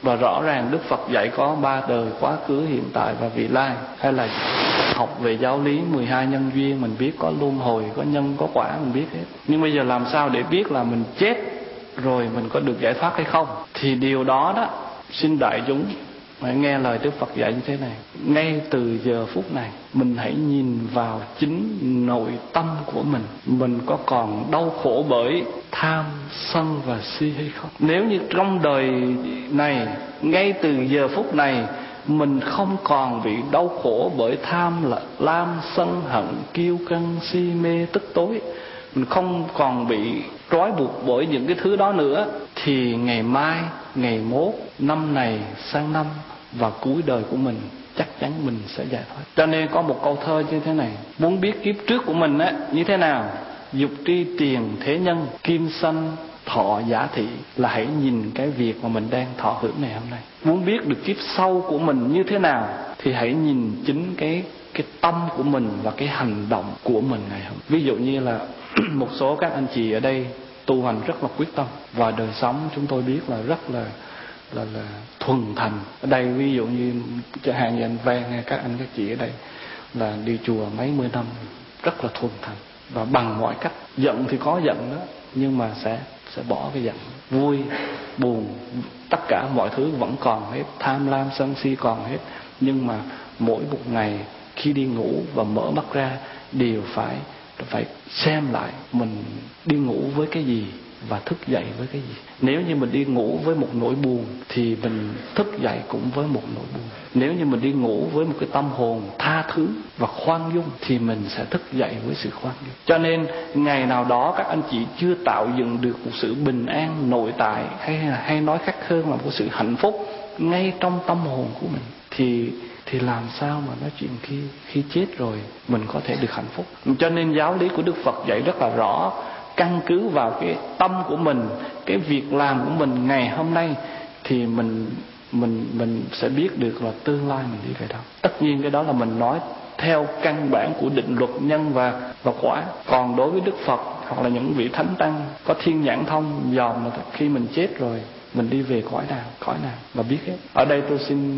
Và rõ ràng Đức Phật dạy có ba đời, quá khứ, hiện tại và vị lai. Hay là học về giáo lý mười hai nhân duyên, mình biết có luân hồi, có nhân, có quả, mình biết hết. Nhưng bây giờ làm sao để biết là mình chết rồi mình có được giải thoát hay không? Thì điều đó đó, xin đại chúng hãy nghe lời Đức Phật dạy như thế này. Ngay từ giờ phút này, mình hãy nhìn vào chính nội tâm của mình. Mình có còn đau khổ bởi tham, sân và si hay không? Nếu như trong đời này, ngay từ giờ phút này, mình không còn bị đau khổ bởi tham, lam, sân, hận, kiêu căng, si mê, tức tối, mình không còn bị trói buộc bởi những cái thứ đó nữa, thì ngày mai, ngày mốt, năm này sang năm và cuối đời của mình chắc chắn mình sẽ giải thoát. Cho nên có một câu thơ như thế này: muốn biết kiếp trước của mình á như thế nào, dục tri tiền thế nhân, kim sanh thọ giả thị. Là hãy nhìn cái việc mà mình đang thọ hưởng ngày hôm nay. Muốn biết được kiếp sau của mình như thế nào, thì hãy nhìn chính cái cái tâm của mình và cái hành động của mình ngày hôm. Ví dụ như là một số các anh chị ở đây tu hành rất là quyết tâm, và đời sống chúng tôi biết là rất là là là thuần thành. Ở đây ví dụ như chẳng hạn như anh Vang hay các anh các chị ở đây là đi chùa mấy mươi năm, rất là thuần thành và bằng mọi cách. Giận thì có giận đó, nhưng mà sẽ sẽ bỏ cái giận. Vui, buồn, tất cả mọi thứ vẫn còn hết, tham lam sân si còn hết. Nhưng mà mỗi một ngày khi đi ngủ và mở mắt ra đều phải phải xem lại mình đi ngủ với cái gì và thức dậy với cái gì. Nếu như mình đi ngủ với một nỗi buồn thì mình thức dậy cũng với một nỗi buồn. Nếu như mình đi ngủ với một cái tâm hồn tha thứ và khoan dung thì mình sẽ thức dậy với sự khoan dung. Cho nên ngày nào đó các anh chị chưa tạo dựng được một sự bình an nội tại, hay là hay nói khác hơn là một sự hạnh phúc ngay trong tâm hồn của mình, thì thì làm sao mà nói chuyện khi khi chết rồi mình có thể được hạnh phúc. Cho nên giáo lý của Đức Phật dạy rất là rõ, căn cứ vào cái tâm của mình, cái việc làm của mình ngày hôm nay thì mình mình mình sẽ biết được là tương lai mình đi về đâu. Tất nhiên cái đó là mình nói theo căn bản của định luật nhân và và quả. Còn đối với Đức Phật hoặc là những vị thánh tăng có thiên nhãn thông dòm là khi mình chết rồi mình đi về cõi nào, cõi nào mà biết hết. Ở đây tôi xin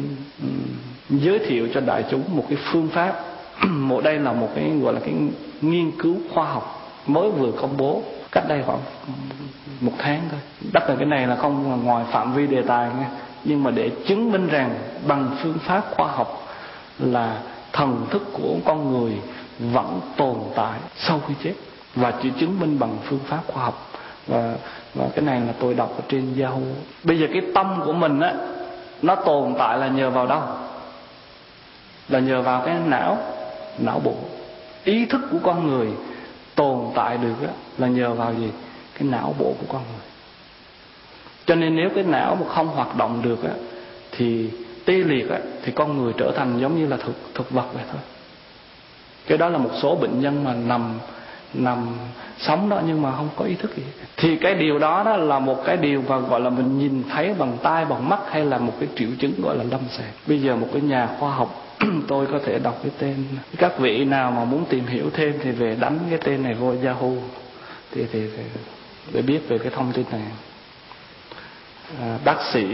um, giới thiệu cho đại chúng một cái phương pháp. Một đây là một cái gọi là cái nghiên cứu khoa học mới vừa công bố cách đây khoảng một tháng thôi. Tất cả cái này là không là ngoài phạm vi đề tài nha, nhưng mà để chứng minh rằng bằng phương pháp khoa học là thần thức của con người vẫn tồn tại sau khi chết, và chỉ chứng minh bằng phương pháp khoa học. Và, và cái này là tôi đọc ở trên Yahoo. Bây giờ cái tâm của mình á, nó tồn tại là nhờ vào đâu? Là nhờ vào cái não, não bộ. Ý thức của con người tồn tại được á, là nhờ vào gì? Cái não bộ của con người. Cho nên nếu cái não mà không hoạt động được á, thì tê liệt á, thì con người trở thành giống như là thực, thực vật vậy thôi. Cái đó là một số bệnh nhân mà nằm nằm sống đó nhưng mà không có ý thức gì. Thì cái điều đó đó là một cái điều mà gọi là mình nhìn thấy bằng tai bằng mắt, hay là một cái triệu chứng gọi là lâm sàng. Bây giờ một cái nhà khoa học tôi có thể đọc cái tên. Các vị nào mà muốn tìm hiểu thêm thì về đánh cái tên này vô Yahoo thì thì, thì để biết về cái thông tin này. À, bác sĩ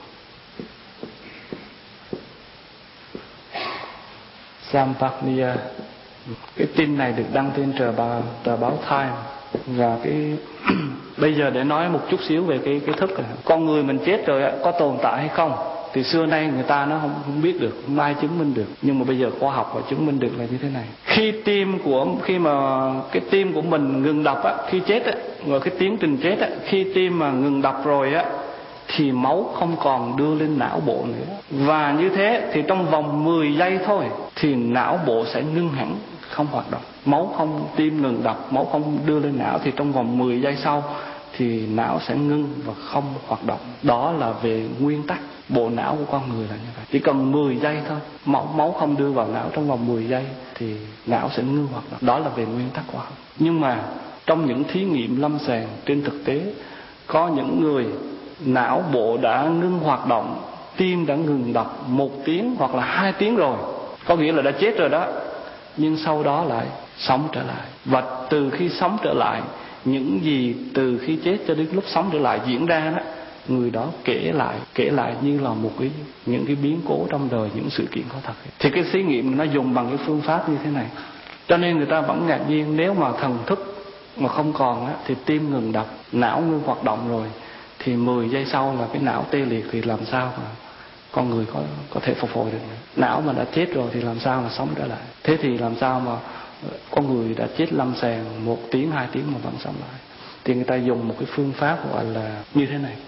Sampagnia. Cái tin này được đăng trên tờ báo, tờ báo Time. Và cái bây giờ để nói một chút xíu về cái cái thức này. Con người mình chết rồi có tồn tại hay không thì xưa nay người ta nó không, không biết được, không ai chứng minh được. Nhưng mà bây giờ khoa học đã chứng minh được là như thế này. Khi tim của khi mà cái tim của mình ngừng đập á, khi chết á, rồi cái tiến trình chết á, khi tim mà ngừng đập rồi á thì máu không còn đưa lên não bộ nữa. Và như thế thì trong vòng mười giây thôi thì não bộ sẽ ngưng hẳn, không hoạt động. Máu không, tim ngừng đập, máu không đưa lên não thì trong vòng mười giây sau thì não sẽ ngưng và không hoạt động. Đó là về nguyên tắc bộ não của con người là như vậy. Chỉ cần mười giây thôi, máu, máu không đưa vào não trong vòng mười giây thì não sẽ ngưng hoạt động. Đó là về nguyên tắc khoa học. Nhưng mà trong những thí nghiệm lâm sàng trên thực tế, có những người não bộ đã ngưng hoạt động, tim đã ngừng đập một tiếng hoặc là hai tiếng rồi, có nghĩa là đã chết rồi đó, nhưng sau đó lại sống trở lại. Và từ khi sống trở lại, những gì từ khi chết cho đến lúc sống trở lại diễn ra đó người đó kể lại kể lại như là một cái những cái biến cố trong đời, những sự kiện có thật. Thì cái thí nghiệm nó dùng bằng cái phương pháp như thế này, cho nên người ta vẫn ngạc nhiên. Nếu mà thần thức mà không còn á, thì tim ngừng đập, não ngưng hoạt động rồi, thì mười giây sau là cái não tê liệt, thì làm sao mà con người có có thể phục hồi được nữa. Não mà đã chết rồi thì làm sao mà sống trở lại. Thế thì làm sao mà con người đã chết lâm sàng một tiếng hai tiếng mà vẫn sống lại. Thì người ta dùng một cái phương pháp gọi là như thế này,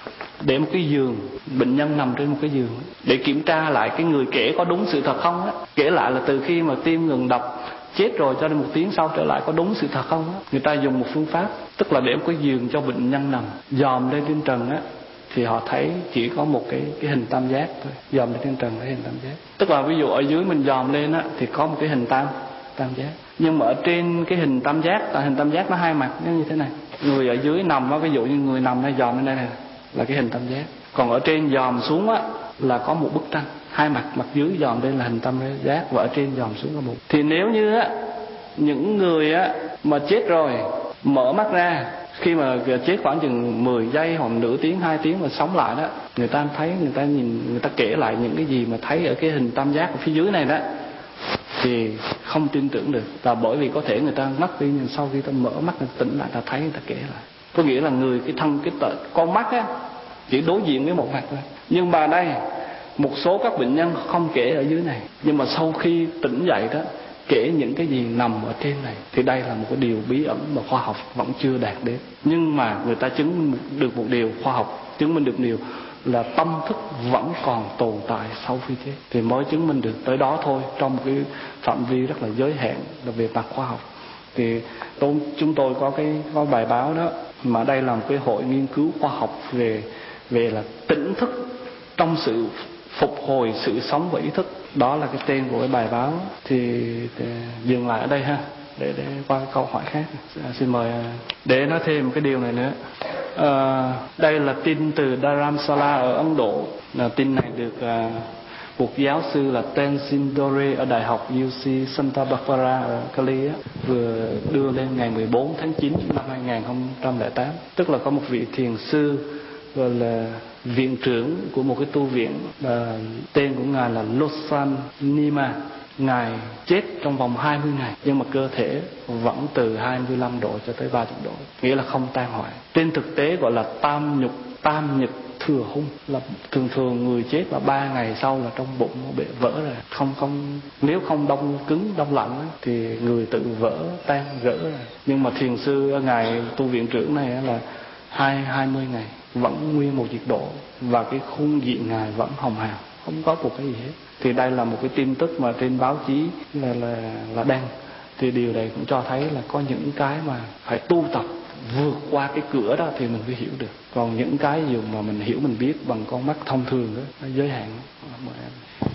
để một cái giường, bệnh nhân nằm trên một cái giường để kiểm tra lại cái người kể có đúng sự thật không á. Kể lại là từ khi mà tim ngừng đập, chết rồi cho đến một tiếng sau trở lại có đúng sự thật không á. Người ta dùng một phương pháp, tức là để một cái giường cho bệnh nhân nằm, dòm lên trên trần á, thì họ thấy chỉ có một cái cái hình tam giác thôi. Dòm lên trên trần thấy hình tam giác, tức là ví dụ ở dưới mình dòm lên á thì có một cái hình tam tam giác, nhưng mà ở trên cái hình tam giác, tại hình tam giác nó hai mặt nó như thế này. Người ở dưới nằm á, ví dụ như người nằm đây dòm lên đây này là cái hình tam giác, còn ở trên dòm xuống á là có một bức tranh hai mặt, mặt dưới dòm lên là hình tam giác và ở trên dòm xuống là một. Thì nếu như á những người á mà chết rồi mở mắt ra, khi mà chết khoảng chừng mười giây hoặc nửa tiếng hai tiếng mà sống lại đó, người ta thấy, người ta nhìn, người ta kể lại những cái gì mà thấy ở cái hình tam giác ở phía dưới này đó, thì không tin tưởng được. Và bởi vì có thể người ta ngất đi, nhưng sau khi ta mở mắt người ta tỉnh lại, ta thấy người ta kể lại. Có nghĩa là người cái thân cái tợ, con mắt á chỉ đối diện với một mặt thôi. Nhưng mà đây một số các bệnh nhân không kể ở dưới này, nhưng mà sau khi tỉnh dậy đó kể những cái gì nằm ở trên này. Thì đây là một cái điều bí ẩn mà khoa học vẫn chưa đạt đến. Nhưng mà người ta chứng minh được một điều, khoa học chứng minh được điều là tâm thức vẫn còn tồn tại sau khi chết, thì mới chứng minh được tới đó thôi, trong cái phạm vi rất là giới hạn là về mặt khoa học. Thì tôi, chúng tôi có cái có bài báo đó, mà đây là một cái hội nghiên cứu khoa học về về là tỉnh thức trong sự phục hồi sự sống và ý thức. Đó là cái tên của cái bài báo. Thì, thì dừng lại ở đây ha, để để qua câu hỏi khác. À, xin mời để nói thêm một cái điều này nữa. À, đây là tin từ Dharamsala ở Ấn Độ. À, tin này được à, một giáo sư là Tenzin Dore ở Đại học u xê Santa Barbara ở Cali á, vừa đưa lên ngày mười bốn tháng chín năm hai không không tám. Tức là có một vị thiền sư gọi là viện trưởng của một cái tu viện, và tên của ngài là Losan Nima. Ngài chết trong vòng hai mươi ngày, nhưng mà cơ thể vẫn từ hai mươi lăm độ cho tới ba mươi độ, nghĩa là không tan hoại. Trên thực tế gọi là tam nhục tam nhật thừa hung, là thường thường người chết và ba ngày sau là trong bụng nó bị vỡ rồi, không không nếu không đông cứng đông lạnh ấy, thì người tự vỡ tan rỡ rồi. Nhưng mà thiền sư ngài tu viện trưởng này là hai hai mươi ngày vẫn nguyên một nhiệt độ, và cái khuôn diện ngài vẫn hồng hào, không có một cái gì hết. Thì đây là một cái tin tức mà trên báo chí là là là đăng. Thì điều này cũng cho thấy là có những cái mà phải tu tập vượt qua cái cửa đó thì mình mới hiểu được. Còn những cái gì mà mình hiểu mình biết bằng con mắt thông thường đó, nó giới hạn. Mời em.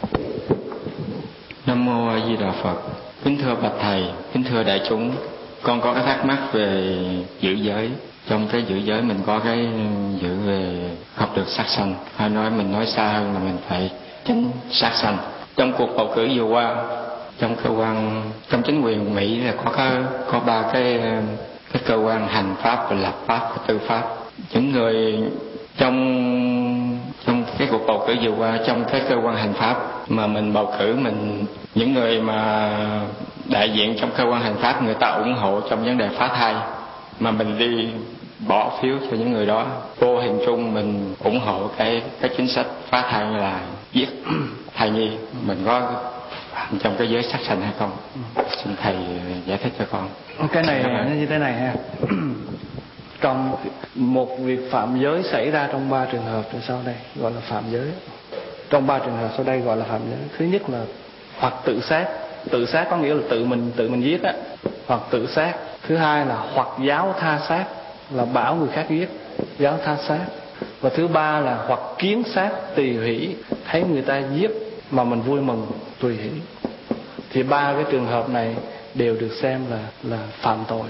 Nam mô A Di Đà Phật. Kính thưa bạch thầy, kính thưa đại chúng, con có cái thắc mắc về giữ giới. Trong cái giữ giới mình có cái giữ về học được sát sanh, hay nói mình nói xa hơn là mình phải tránh sát sanh. Trong cuộc bầu cử vừa qua, trong cơ quan trong chính quyền Mỹ là có cái, có ba cái cái cơ quan hành pháp và lập pháp và tư pháp. Những người trong trong cái cuộc bầu cử vừa qua, trong cái cơ quan hành pháp mà mình bầu cử, mình những người mà đại diện trong cơ quan hành pháp, người ta ủng hộ trong vấn đề phá thai, mà mình đi bỏ phiếu cho những người đó, vô hình chung mình ủng hộ cái cái chính sách phá thai là giết thai nhi. Mình có phạm trong cái giới sát sanh hay không? Xin thầy giải thích cho con. Cái này nó như thế này ha. Trong một việc phạm giới xảy ra trong ba trường hợp từ sau đây gọi là phạm giới. Trong ba trường hợp sau đây gọi là phạm giới. Thứ nhất là hoặc tự sát. Tự sát có nghĩa là tự mình tự mình giết á, hoặc tự sát. Thứ hai là hoặc giáo tha sát, là bảo người khác giết, giáo tha sát. Và thứ ba là hoặc kiến sát tùy hỷ, thấy người ta giết mà mình vui mừng tùy hỷ. Thì ba cái trường hợp này đều được xem là là phạm tội.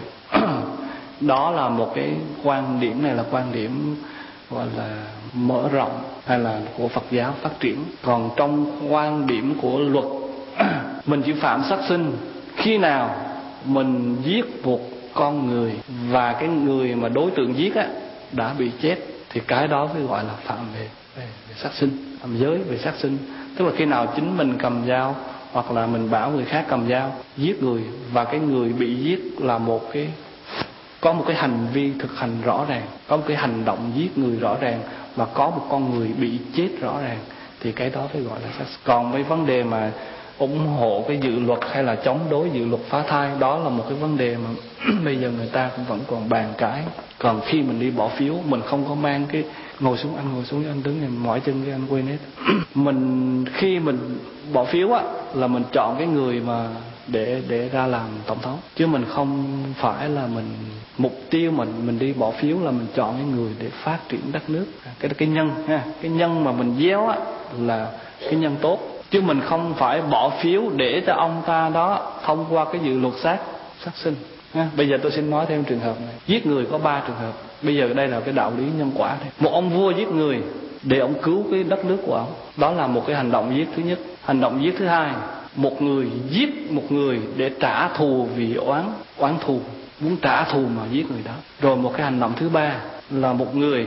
Đó là một cái quan điểm, này là quan điểm gọi là mở rộng hay là của Phật giáo phát triển. Còn trong quan điểm của luật, mình chỉ phạm sát sinh khi nào mình giết một con người và cái người mà đối tượng giết á đã bị chết thì cái đó mới gọi là phạm về, về, về sát sinh, phạm giới về sát sinh. Tức là khi nào chính mình cầm dao hoặc là mình bảo người khác cầm dao giết người, và cái người bị giết là một cái có một cái hành vi thực hành rõ ràng, có một cái hành động giết người rõ ràng, và có một con người bị chết rõ ràng, thì cái đó phải gọi là sát sinh. Còn mấy vấn đề mà ủng hộ cái dự luật hay là chống đối dự luật phá thai, đó là một cái vấn đề mà bây giờ người ta cũng vẫn còn bàn cãi. Còn khi mình đi bỏ phiếu, mình không có mang cái ngồi xuống, anh ngồi xuống, anh đứng này mỏi chân cái anh quên hết. Mình khi mình bỏ phiếu á là mình chọn cái người mà để để ra làm tổng thống, chứ mình không phải là mình mục tiêu mình mình đi bỏ phiếu là mình chọn cái người để phát triển đất nước. Cái cái nhân ha, cái nhân mà mình gieo á là cái nhân tốt, chứ mình không phải bỏ phiếu để cho ông ta đó thông qua cái dự luật sát sát sinh. Ha, bây giờ tôi xin nói thêm trường hợp này. Giết người có ba trường hợp. Bây giờ đây là cái đạo lý nhân quả này. Một ông vua giết người để ông cứu cái đất nước của ông, đó là một cái hành động giết thứ nhất. Hành động giết thứ hai, một người giết một người để trả thù vì oán oán thù, muốn trả thù mà giết người đó. Rồi một cái hành động thứ ba là một người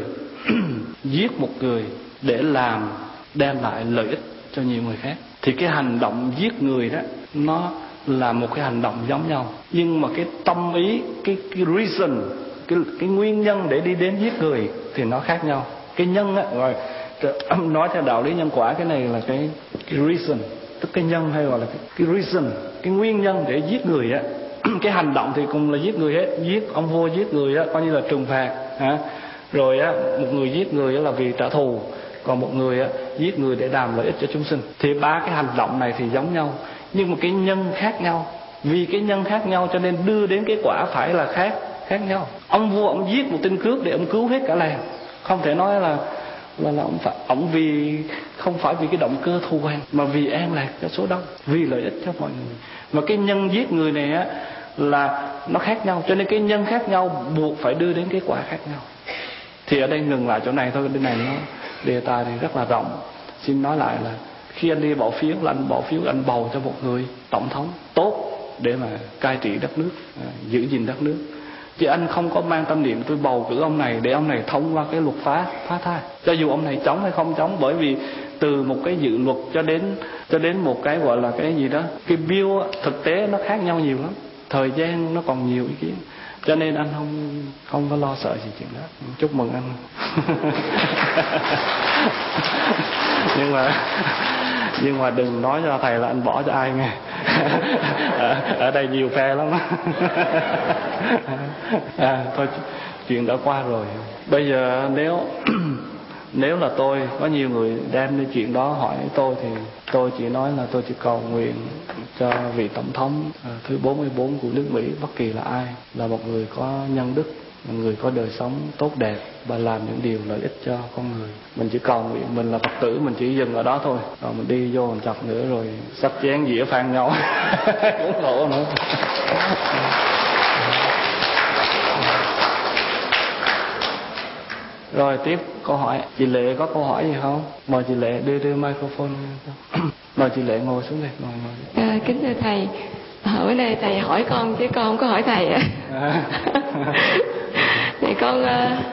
giết một người để làm đem lại lợi ích cho nhiều người khác. Thì cái hành động giết người đó nó là một cái hành động giống nhau, nhưng mà cái tâm ý, cái, cái reason, cái, cái nguyên nhân để đi đến giết người thì nó khác nhau. Cái nhân á, rồi nói theo đạo lý nhân quả, cái này là cái, cái reason, tức cái nhân hay gọi là cái, cái reason, cái nguyên nhân để giết người á. Cái hành động thì cùng là giết người hết, giết ông vua giết người á coi như là trừng phạt hả? Rồi á, một người giết người á là vì trả thù, còn một người á giết người để làm lợi ích cho chúng sinh. Thì ba cái hành động này thì giống nhau, nhưng mà cái nhân khác nhau. Vì cái nhân khác nhau cho nên đưa đến kết quả phải là khác khác nhau. Ông vua ông giết một tên cướp để ông cứu hết cả làng, không thể nói là là, là ông phải ông vì không phải vì cái động cơ thù hằn, mà vì an lạc cho số đông, vì lợi ích cho mọi người. Mà cái nhân giết người này á là nó khác nhau, cho nên cái nhân khác nhau buộc phải đưa đến kết quả khác nhau. Thì ở đây ngừng lại chỗ này thôi, cái này nó đề tài thì rất là rộng. Xin nói lại là khi anh đi bỏ phiếu là anh bỏ phiếu, anh bầu cho một người tổng thống tốt để mà cai trị đất nước, giữ gìn đất nước. Chứ anh không có mang tâm niệm tôi bầu cử ông này để ông này thông qua cái luật phá phá thai, cho dù ông này chống hay không chống. Bởi vì từ một cái dự luật cho đến cho đến một cái gọi là cái gì đó, cái bill thực tế nó khác nhau nhiều lắm, thời gian nó còn nhiều ý kiến, cho nên anh không không có lo sợ gì chuyện đó. Chúc mừng anh. nhưng mà nhưng mà đừng nói cho thầy là anh bỏ cho ai nghe. ở, ở đây nhiều phe lắm. À, thôi chuyện đã qua rồi. Bây giờ nếu nếu là tôi, có nhiều người đem đi chuyện đó hỏi tôi, thì tôi chỉ nói là tôi chỉ cầu nguyện cho vị tổng thống thứ bốn mươi bốn của nước Mỹ, bất kỳ là ai, là một người có nhân đức, một người có đời sống tốt đẹp và làm những điều lợi ích cho con người. Mình chỉ cầu nguyện, mình là Phật tử, mình chỉ dừng ở đó thôi. Rồi mình đi vô một chập nữa rồi sắp chén dĩa phan nhau. Cũng khổ nữa. Rồi tiếp câu hỏi. Chị Lệ có câu hỏi gì không? Mời chị Lệ đưa đưa microphone. Mời chị Lệ ngồi xuống đây. Ngồi, ngồi. À, kính thưa thầy, bữa nay thầy hỏi con chứ con không có hỏi thầy ạ. À. Thì con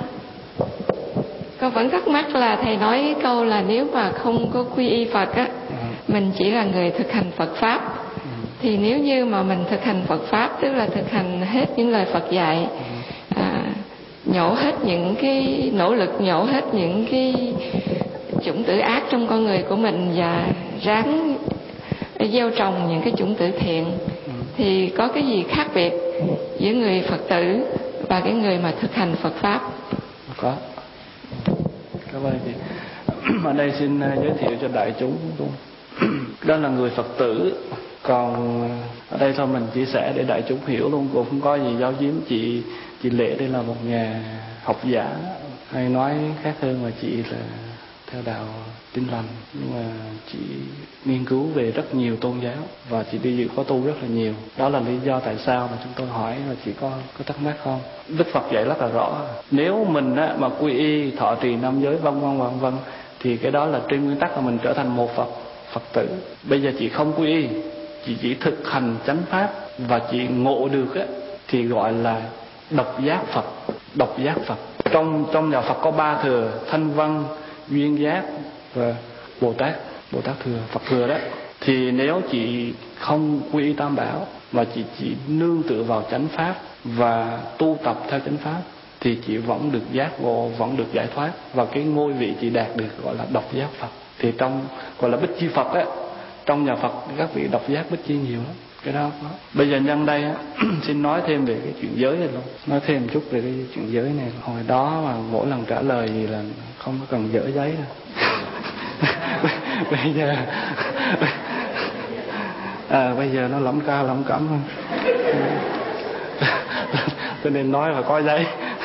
con vẫn thắc mắc là thầy nói câu là nếu mà không có quy y Phật á, mình chỉ là người thực hành Phật pháp. Thì nếu như mà mình thực hành Phật pháp, tức là thực hành hết những lời Phật dạy, à, nhổ hết những cái nỗ lực, nhổ hết những cái chủng tử ác trong con người của mình và ráng gieo trồng những cái chủng tử thiện, thì có cái gì khác biệt giữa người Phật tử và cái người mà thực hành Phật pháp? Có. Cảm ơn chị. Ở đây xin giới thiệu cho đại chúng luôn. Đó là người Phật tử. Còn ở đây thôi mình chia sẻ để đại chúng hiểu luôn, cũng không có gì giấu giếm. Chị chị Lệ đây là một nhà học giả, hay nói khác hơn là chị là theo đạo Tin Lành, nhưng mà chị nghiên cứu về rất nhiều tôn giáo và chị đi dự khóa tu rất là nhiều. Đó là lý do tại sao mà chúng tôi hỏi là chị có có thắc mắc không. Đức Phật dạy rất là rõ, nếu mình á, mà quy y thọ trì năm giới vân vân vân vân thì cái đó là trên nguyên tắc là mình trở thành một Phật Phật tử. Bây giờ chị không quy y, chị chỉ thực hành chánh pháp và chị ngộ được á, thì gọi là độc giác Phật. Độc giác Phật trong trong nhà Phật có ba thừa: Thanh Văn, Duyên Giác và Bồ Tát. Bồ Tát thừa, Phật thừa đó. Thì nếu chị không quy y Tam Bảo mà chị chỉ nương tựa vào chánh pháp và tu tập theo chánh pháp thì chị vẫn được giác ngộ, vẫn được giải thoát, và cái ngôi vị chị đạt được gọi là độc giác Phật. Thì trong gọi là Bích Chi Phật á, trong nhà Phật các vị độc giác Bích Chi nhiều lắm. Cái đó có. Bây giờ nhân đây á, xin nói thêm về cái chuyện giới này luôn. Nói thêm chút về cái chuyện giới này. Hồi đó mà mỗi lần trả lời gì là không có cần dỡ giấy đâu. Bây giờ à, bây giờ nó lỏng ca lỏng cẩm hơn. Cho nên nói là có giấy.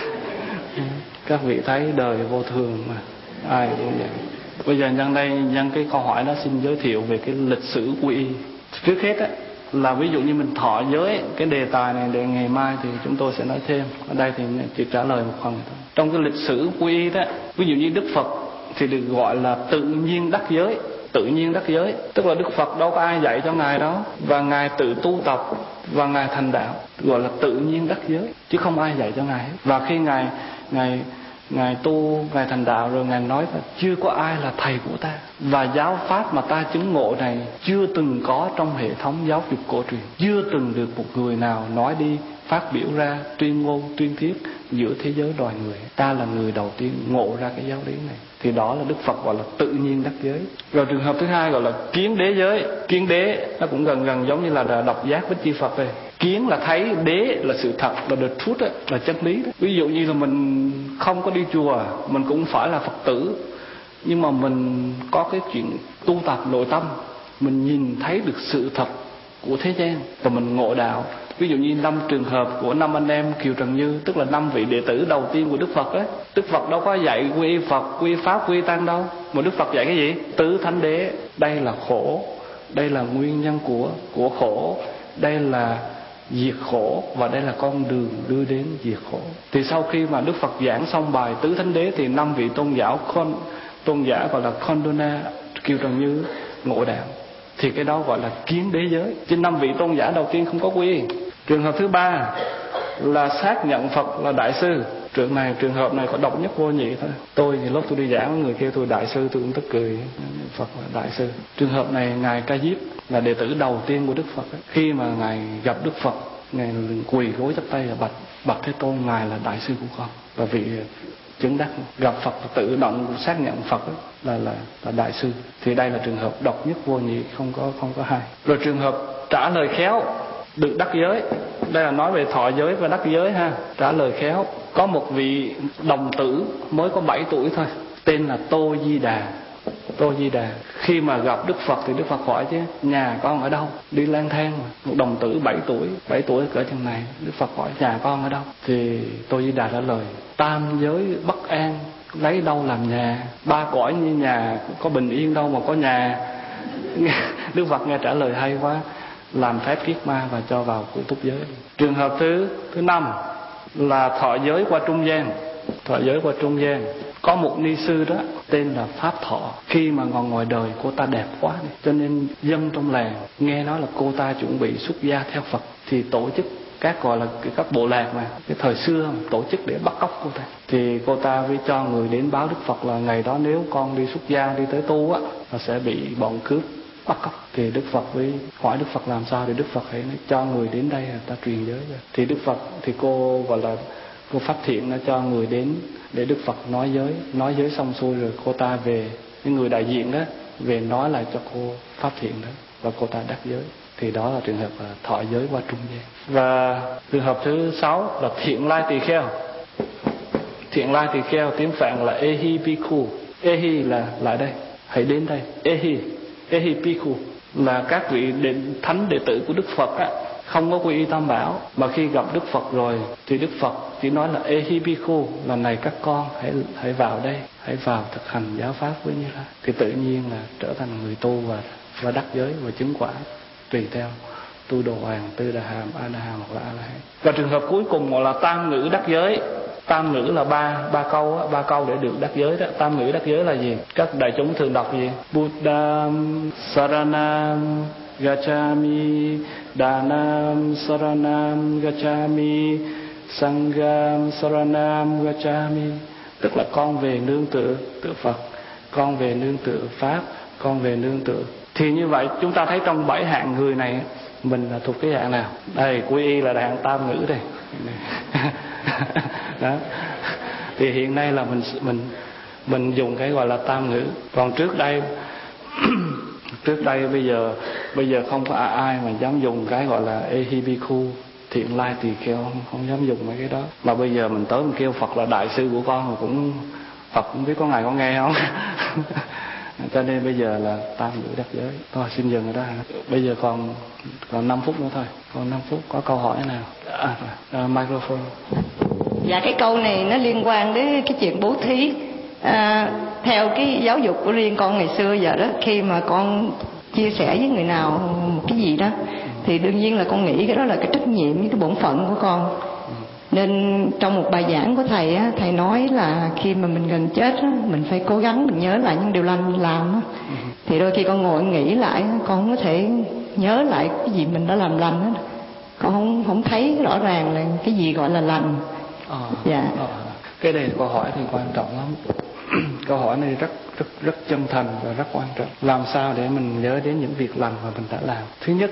Các vị thấy đời vô thường mà, ai cũng vậy. Bây giờ nhân đây, nhân cái câu hỏi đó xin giới thiệu về cái lịch sử quy y. Trước hết á, là ví dụ như mình thọ giới, cái đề tài này để ngày mai thì chúng tôi sẽ nói thêm. Ở đây thì chỉ trả lời một phần thôi. Trong cái lịch sử quy y đó, ví dụ như Đức Phật thì được gọi là tự nhiên đắc giới. Tự nhiên đắc giới tức là Đức Phật đâu có ai dạy cho ngài đó, và ngài tự tu tập và ngài thành đạo, gọi là tự nhiên đắc giới, chứ không ai dạy cho ngài hết. Và khi ngài ngài ngài tu, ngài thành đạo rồi, ngài nói là chưa có ai là thầy của ta, và giáo pháp mà ta chứng ngộ này chưa từng có trong hệ thống giáo dục cổ truyền, chưa từng được một người nào nói đi phát biểu ra tuyên ngôn tuyên thuyết giữa thế giới loài người. Ta là người đầu tiên ngộ ra cái giáo lý này. Thì đó là Đức Phật gọi là tự nhiên đắc giới. Rồi trường hợp thứ hai gọi là kiến đế giới. Kiến đế nó cũng gần gần giống như là độc giác Bích Chi Phật đây. Kiến là thấy, đế là sự thật, là the truth đó, là chân lý đó. Ví dụ như là mình không có đi chùa, mình cũng phải là Phật tử, nhưng mà mình có cái chuyện tu tập nội tâm, mình nhìn thấy được sự thật của thế gian và mình ngộ đạo. Ví dụ như năm trường hợp của năm anh em Kiều Trần Như, tức là năm vị đệ tử đầu tiên của Đức Phật ấy. Đức Phật đâu có dạy quy y Phật, quy y Pháp, quy y Tăng đâu, mà Đức Phật dạy cái gì? Tứ thánh đế. Đây là khổ, đây là nguyên nhân của của khổ, đây là diệt khổ, và đây là con đường đưa đến diệt khổ. Thì sau khi mà Đức Phật giảng xong bài tứ thánh đế thì năm vị tôn giáo con tôn giả gọi là Kondona Kiều Trần Như ngộ đạo. Thì cái đó gọi là kiến đế giới. Chứ năm vị tôn giả đầu tiên không có quy y. Trường hợp thứ ba là xác nhận Phật là đại sư. Trường này trường hợp này có độc nhất vô nhị thôi. Tôi thì lúc tôi đi giảng người kêu tôi đại sư, tôi cũng tức cười. Phật là đại sư. Trường hợp này ngài Ca Diếp là đệ tử đầu tiên của Đức Phật. Khi mà ngài gặp Đức Phật, ngài quỳ gối chắp tay là bạch bạch Thế Tôn, ngài là đại sư của con. Và vị chứng đắc gặp Phật tự động xác nhận Phật là là là đại sư. Thì đây là trường hợp độc nhất vô nhị, không có không có hai. Rồi trường hợp trả lời khéo được đắc giới. Đây là nói về thọ giới và đắc giới ha. Trả lời khéo. Có một vị đồng tử mới có bảy tuổi thôi, tên là Tô Di Đà. Tô Di Đà khi mà gặp Đức Phật thì Đức Phật hỏi chứ nhà con ở đâu, đi lang thang mà. Một đồng tử bảy tuổi, bảy tuổi cỡ chừng này. Đức Phật hỏi nhà con ở đâu, thì Tô Di Đà trả lời tam giới bất an, lấy đâu làm nhà, ba cõi như nhà, có bình yên đâu mà có nhà. Đức Phật nghe trả lời hay quá, làm phép kiết ma và cho vào cụ túc giới. Trường hợp thứ thứ năm là thọ giới qua trung gian. Thọ giới qua trung gian. Có một ni sư đó tên là Pháp Thọ. Khi mà còn ngoài đời cô ta đẹp quá này, cho nên dân trong làng nghe nói là cô ta chuẩn bị xuất gia theo Phật, thì tổ chức các gọi là các bộ lạc mà cái thời xưa mà, tổ chức để bắt cóc cô ta. Thì cô ta mới cho người đến báo Đức Phật là ngày đó nếu con đi xuất gia, đi tới tu á, là sẽ bị bọn cướp bắt cóc. Thì Đức Phật mới hỏi Đức Phật làm sao, thì Đức Phật hãy nói cho người đến đây là ta truyền giới rồi. Thì Đức Phật thì cô gọi là cô Pháp Thiện đã cho người đến để Đức Phật nói giới. Nói giới xong xuôi rồi cô ta về, cái người đại diện đó về nói lại cho cô Pháp Thiện đó, và cô ta đắc giới. Thì đó là trường hợp là thọ giới qua trung gian. Và trường hợp thứ sáu là thiện lai tỳ kheo. Thiện lai tỳ kheo tiếng Phạn là Ehi Bhikkhu. Ehi là lại đây, hãy đến đây. Ehi Ehi Bhikkhu là các vị đệ, thánh đệ tử của Đức Phật á, không có quy y Tam Bảo, mà khi gặp Đức Phật rồi thì Đức Phật chỉ nói là Ehi Bhikkhu, là này các con hãy hãy vào đây, hãy vào thực hành giáo pháp với Như Lai. Thì tự nhiên là trở thành người tu và và đắc giới và chứng quả tùy theo tu đồ hoàng, tư đà hàm, a na hàm hoặc là a la hán. Và trường hợp cuối cùng gọi là tam ngữ đắc giới. Tam ngữ là ba ba câu á, ba câu để được đắc giới đó. Tam ngữ đắc giới là gì? Các đại chúng thường đọc gì? Buddham saranam gacchami, Danam saranam gacchami, Sangham Saranam Gacchami, tức là con về nương tựa tựa Phật, con về nương tựa Pháp, con về nương tựa. Thì như vậy chúng ta thấy trong bảy hạng người này mình là thuộc cái hạng nào? Đây, quy y là hạng tam ngữ đây. Đó. Thì hiện nay là mình mình mình dùng cái gọi là tam ngữ. Còn trước đây trước đây bây giờ bây giờ không có ai mà dám dùng cái gọi là Ehibiku, thiện lai tỳ kheo, không, không dám dùng mấy cái đó. Mà bây giờ mình tới mình kêu Phật là đại sư của con mà cũng Phật cũng biết có ngài có nghe không. Cho nên bây giờ là tam ngữ đắc giới. Thôi xin dừng ở đó. Bây giờ còn còn năm phút nữa thôi. Còn năm phút có câu hỏi nào? À, à, microphone. Dạ, cái câu này nó liên quan đến cái chuyện bố thí. À, theo cái giáo dục của riêng con ngày xưa giờ đó, khi mà con chia sẻ với người nào một cái gì đó thì đương nhiên là con nghĩ cái đó là cái trách nhiệm với cái bổn phận của con. Nên trong một bài giảng của thầy á, thầy nói là khi mà mình gần chết á, mình phải cố gắng mình nhớ lại những điều lành mình làm á. Thì đôi khi con ngồi nghĩ lại, con không có thể nhớ lại cái gì mình đã làm lành á. Con không không thấy rõ ràng là cái gì gọi là lành. À, dạ. À, cái này câu hỏi thì quan trọng lắm. Câu hỏi này rất rất rất chân thành và rất quan trọng. Làm sao để mình nhớ đến những việc lành mà mình đã làm? Thứ nhất,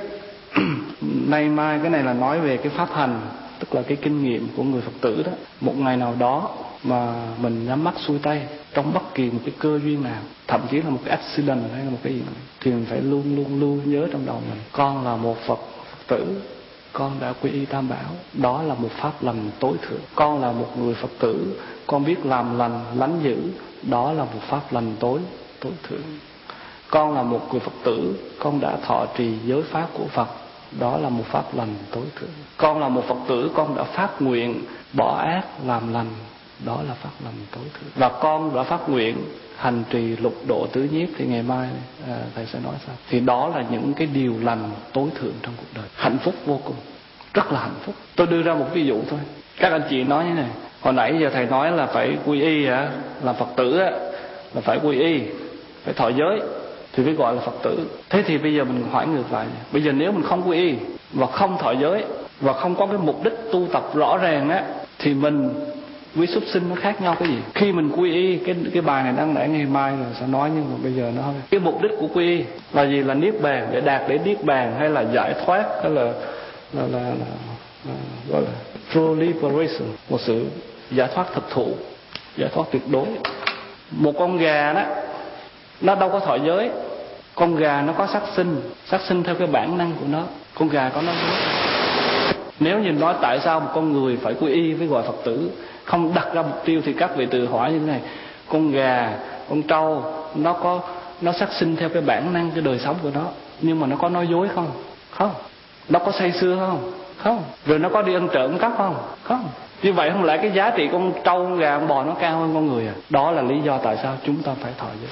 nay mai cái này là nói về cái pháp hành, tức là cái kinh nghiệm của người Phật tử đó. Một ngày nào đó mà mình nhắm mắt xuôi tay trong bất kỳ một cái cơ duyên nào, thậm chí là một cái accident hay là một cái gì đó, thì mình phải luôn luôn luôn nhớ trong đầu mình, con là một Phật, Phật tử, con đã quy y Tam Bảo, đó là một pháp lành tối thượng. Con là một người Phật tử, con biết làm lành lánh dữ, đó là một pháp lành tối tối thượng. Con là một người Phật tử, con đã thọ trì giới pháp của Phật, đó là một pháp lành tối thượng. Con là một Phật tử, con đã phát nguyện bỏ ác làm lành, đó là pháp lành tối thượng. Và con đã phát nguyện hành trì lục độ tứ nhiếp, thì ngày mai à, thầy sẽ nói sao. Thì đó là những cái điều lành tối thượng trong cuộc đời, hạnh phúc vô cùng, rất là hạnh phúc. Tôi đưa ra một ví dụ thôi. Các anh chị nói như này, hồi nãy giờ thầy nói là phải quy y hả, là Phật tử á, là phải quy y, phải thọ giới thì mới gọi là Phật tử. Thế thì bây giờ mình hỏi ngược lại, bây giờ nếu mình không quy y và không thọ giới và không có cái mục đích tu tập rõ ràng á, thì mình với súc sinh nó khác nhau cái gì? Khi mình quy y, cái cái bài này đáng lẽ ngày mai là sẽ nói, nhưng mà bây giờ nó không. Cái mục đích của quy y là gì? Là niết bàn, để đạt đến niết bàn, hay là giải thoát, hay là là là, là, là gọi là true liberation, một sự giải thoát thực thụ, giải thoát tuyệt đối. Một con gà đó, nó đâu có thọ giới. Con gà nó có sát sinh, sát sinh theo cái bản năng của nó. Con gà có nói giới. Nếu như nói tại sao một con người phải quy y với gọi Phật tử, không đặt ra mục tiêu, thì các vị tự hỏi như thế này: con gà, con trâu nó có nó sát sinh theo cái bản năng, cái đời sống của nó, nhưng mà nó có nói dối không? Không. Nó có say sưa không? Không. Rồi nó có đi ăn trộm cắp không? Không. Như vậy không lẽ cái giá trị con trâu, con gà, con bò nó cao hơn con người à? Đó là lý do tại sao chúng ta phải thọ giới.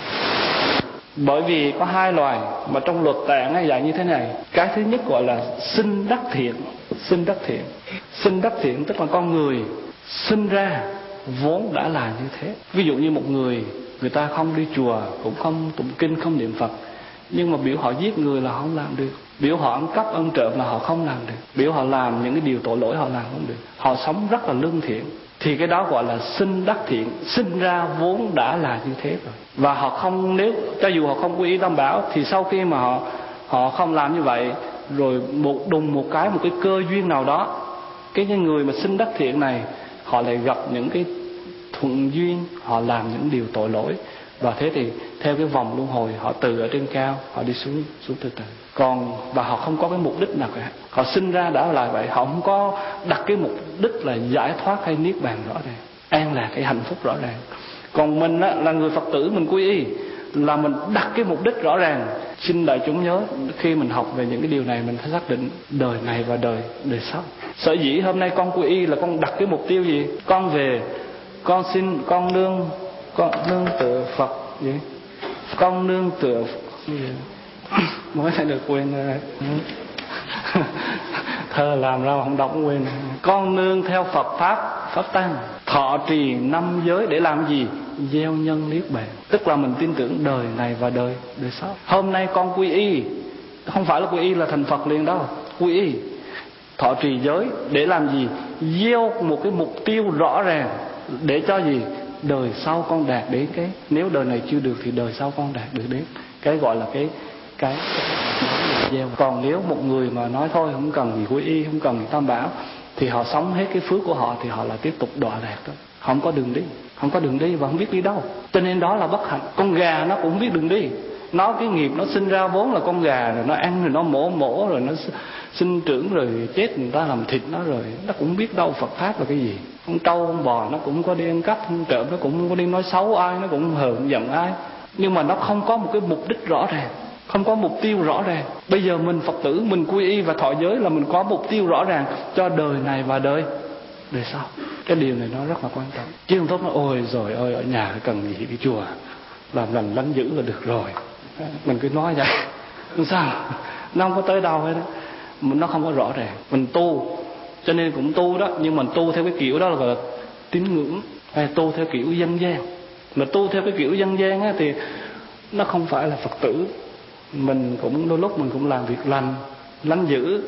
Bởi vì có hai loài mà trong luật tạng nó dạy như thế này. Cái thứ nhất gọi là sinh đắc thiện. Sinh đắc thiện Sinh đắc thiện tức là con người sinh ra vốn đã là như thế. Ví dụ như một người, người ta không đi chùa, cũng không tụng kinh, không niệm Phật, nhưng mà biểu họ giết người là họ không làm được. Biểu họ ăn cắp ăn trộm là họ không làm được. Biểu họ làm những cái điều tội lỗi họ làm không được. Họ sống rất là lương thiện. Thì cái đó gọi là sinh đắc thiện. Sinh ra vốn đã là như thế rồi. Và họ không, nếu cho dù họ không quy y Tam Bảo, thì sau khi mà họ họ không làm như vậy, rồi một đùng một cái, một cái cơ duyên nào đó, cái người mà sinh đắc thiện này, họ lại gặp những cái thuận duyên, họ làm những điều tội lỗi, và thế thì theo cái vòng luân hồi, họ từ ở trên cao họ đi xuống xuống từ từ. Còn và họ không có cái mục đích nào cả. Họ sinh ra đã là vậy, họ không có đặt cái mục đích là giải thoát hay niết bàn rõ ràng, an lạc cái hạnh phúc rõ ràng. Còn mình á, là người Phật tử, mình quy y là mình đặt cái mục đích rõ ràng. Xin đại chúng nhớ, khi mình học về những cái điều này, mình phải xác định đời này và đời đời sau. Sở dĩ hôm nay con quy y là con đặt cái mục tiêu gì? Con về, con xin, con nương, con nương tựa Phật gì? Con nương tựa gì? Mới lại được quên rồi. Thơ làm ra không đọc quên. Con nương theo Phật pháp pháp tăng, thọ trì năm giới để làm gì? Gieo nhân niết bàn. Tức là mình tin tưởng đời này và đời đời sau. Hôm nay con quy y, không phải là quy y là thành Phật liền đâu. Quy y thọ trì giới để làm gì? gieo một cái mục tiêu rõ ràng để cho gì? Đời sau con đạt đến cái, nếu đời này chưa được thì đời sau con đạt được đến cái gọi là cái cái, cái gieo. Còn nếu một người mà nói thôi không cần gì quy y, không cần gì tam bảo, thì họ sống hết cái phước của họ thì họ là tiếp tục đọa lạc đó, không có đường đi, không có đường đi và không biết đi đâu. Cho nên đó là bất hạnh. Con gà nó cũng biết đường đi, nó cái nghiệp nó sinh ra vốn là con gà, rồi nó ăn rồi nó mổ mổ rồi nó sinh trưởng rồi chết người ta làm thịt nó, rồi nó cũng biết đâu Phật pháp là cái gì. Con trâu con bò nó cũng có đi ăn cắp ăn trộm, nó cũng có đi nói xấu ai, nó cũng hờn giận ai, nhưng mà nó không có một cái mục đích rõ ràng, không có mục tiêu rõ ràng. Bây giờ mình Phật tử mình quy y và thọ giới là mình có mục tiêu rõ ràng cho đời này và đời đời sau. Cái điều này nó rất là quan trọng, chứ không tốt nó ôi rồi ơi ở nhà cần gì đi chùa làm lành lánh dữ là được rồi, mình cứ nói vậy không sao, nó không có tới đâu hết đó. Nó không có rõ ràng. Mình tu cho nên cũng tu đó, nhưng mình tu theo cái kiểu đó là gọi là tín ngưỡng, hay tu theo kiểu dân gian. Mà tu theo cái kiểu dân gian á, thì nó không phải là Phật tử. Mình cũng đôi lúc mình cũng làm việc lành lánh dữ.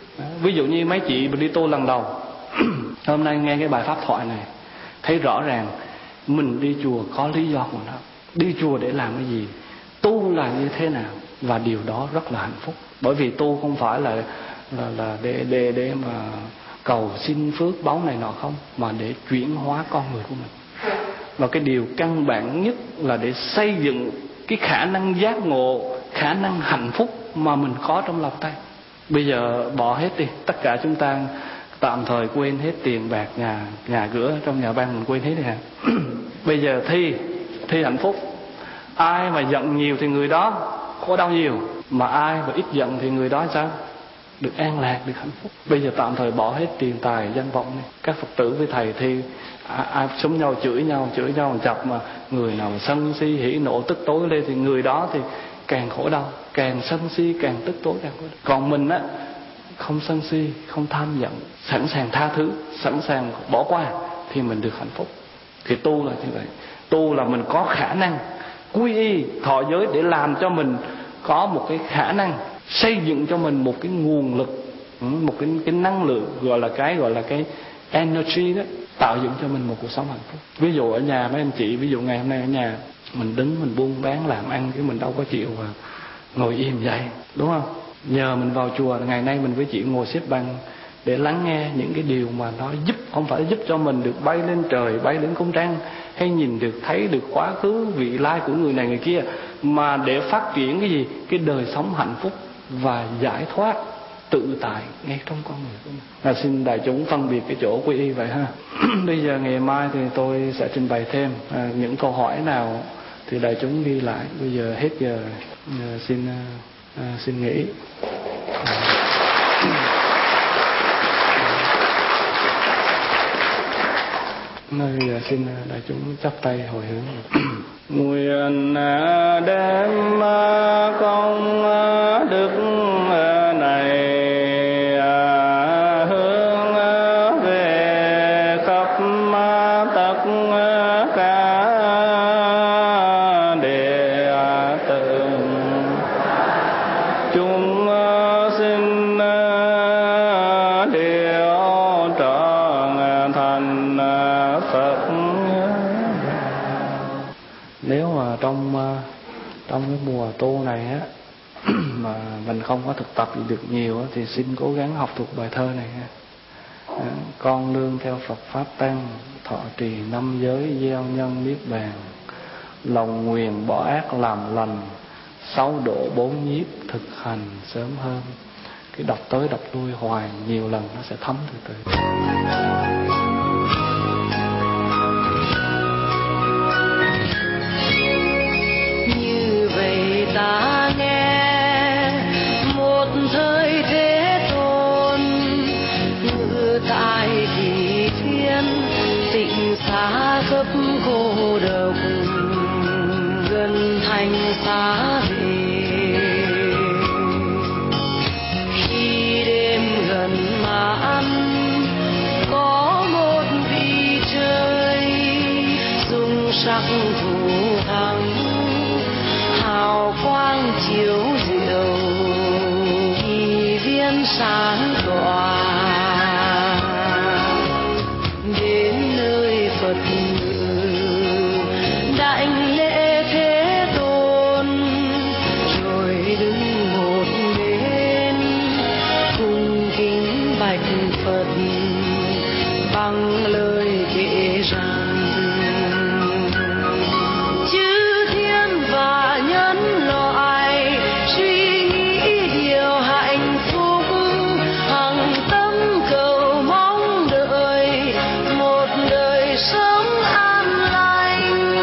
Ví dụ như mấy chị mình đi tu lần đầu hôm nay nghe cái bài pháp thoại này thấy rõ ràng mình đi chùa có lý do của nó. Đi chùa để làm cái gì, tu là như thế nào, và điều đó rất là hạnh phúc. Bởi vì tu không phải là là, là để để để mà cầu xin phước báu này nọ không, mà để chuyển hóa con người của mình. Và cái điều căn bản nhất là để xây dựng cái khả năng giác ngộ, khả năng hạnh phúc mà mình có trong lòng tay. Bây giờ bỏ hết đi, tất cả chúng ta tạm thời quên hết tiền bạc, nhà nhà cửa trong nhà băng mình quên hết đi hả? Bây giờ thi thi hạnh phúc. Ai mà giận nhiều thì người đó khổ đau nhiều, mà ai mà ít giận thì người đó sao? Được an lạc, được hạnh phúc. Bây giờ tạm thời bỏ hết tiền tài danh vọng đi. Các Phật tử với thầy thi ai, ai sống nhau chửi nhau chửi nhau chọc, mà người nào mà sân si hỉ nộ tức tối lên thì người đó thì càng khổ đau, càng sân si càng tức tối càng khổ đau. Còn mình á, không sân si, không tham giận, sẵn sàng tha thứ, sẵn sàng bỏ qua thì mình được hạnh phúc. Thì tu là như vậy. Tu là mình có khả năng quy y thọ giới để làm cho mình có một cái khả năng xây dựng cho mình một cái nguồn lực, một cái cái năng lượng, gọi là cái gọi là cái energy đó, tạo dựng cho mình một cuộc sống hạnh phúc. Ví dụ ở nhà mấy anh chị, ví dụ ngày hôm nay ở nhà mình đứng mình buôn bán làm ăn, cái mình đâu có chịu mà ngồi im vậy, đúng không? Nhờ mình vào chùa, ngày nay mình với chị ngồi xếp bằng để lắng nghe những cái điều mà nó giúp, không phải giúp cho mình được bay lên trời, bay lên cung trăng, hay nhìn được thấy được quá khứ vị lai của người này người kia, mà để phát triển cái gì? Cái đời sống hạnh phúc và giải thoát tự tại ngay trong con người của mình. À, xin đại chúng phân biệt cái chỗ quy y vậy ha. Bây giờ ngày mai thì tôi sẽ trình bày thêm à, những câu hỏi nào thì đại chúng ghi lại. Bây giờ hết giờ à, xin à, xin nghỉ. Nơi bây giờ xin đại chúng chắp tay hồi hướng. Nguyện đem công đức này hướng về khắp tất cả đệ tử chúng sinh đều trọn thành Phật. Nếu mà trong trong cái mùa tu này á mà mình không có thực tập gì được nhiều á, thì xin cố gắng học thuộc bài thơ này ha. Con nương theo Phật pháp tăng, thọ trì năm giới gieo nhân niết bàn, lòng nguyện bỏ ác làm lành, sáu độ bốn nhiếp thực hành sớm hơn. Cái đọc tới đọc lui hoài nhiều lần nó sẽ thấm từ từ. Như vậy ta nghe một thời thế tôn, ngự tại thị thiên tịnh xá khắp cô độc, gần thành xá về. Khi đêm gần mãn có một vị trời dung sắc thù thắng, hào quang chiếu diệu kỳ viên sáng tỏa. Phật đảnh lễ Thế Tôn, rồi đứng một bên cung kính bạch Phật bằng lời kể rằng chư thiên và nhân loại suy nghĩ điều hạnh phúc, hằng tâm cầu mong đợi một đời sống an lành.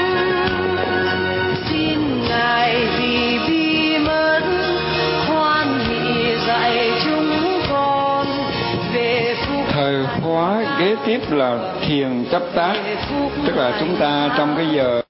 Xin Ngài vì bi mẫn hoan hỷ dạy chúng con về phúc. Thời khóa kế tiếp là thiền chấp tác, tức là chúng ta trong cái giờ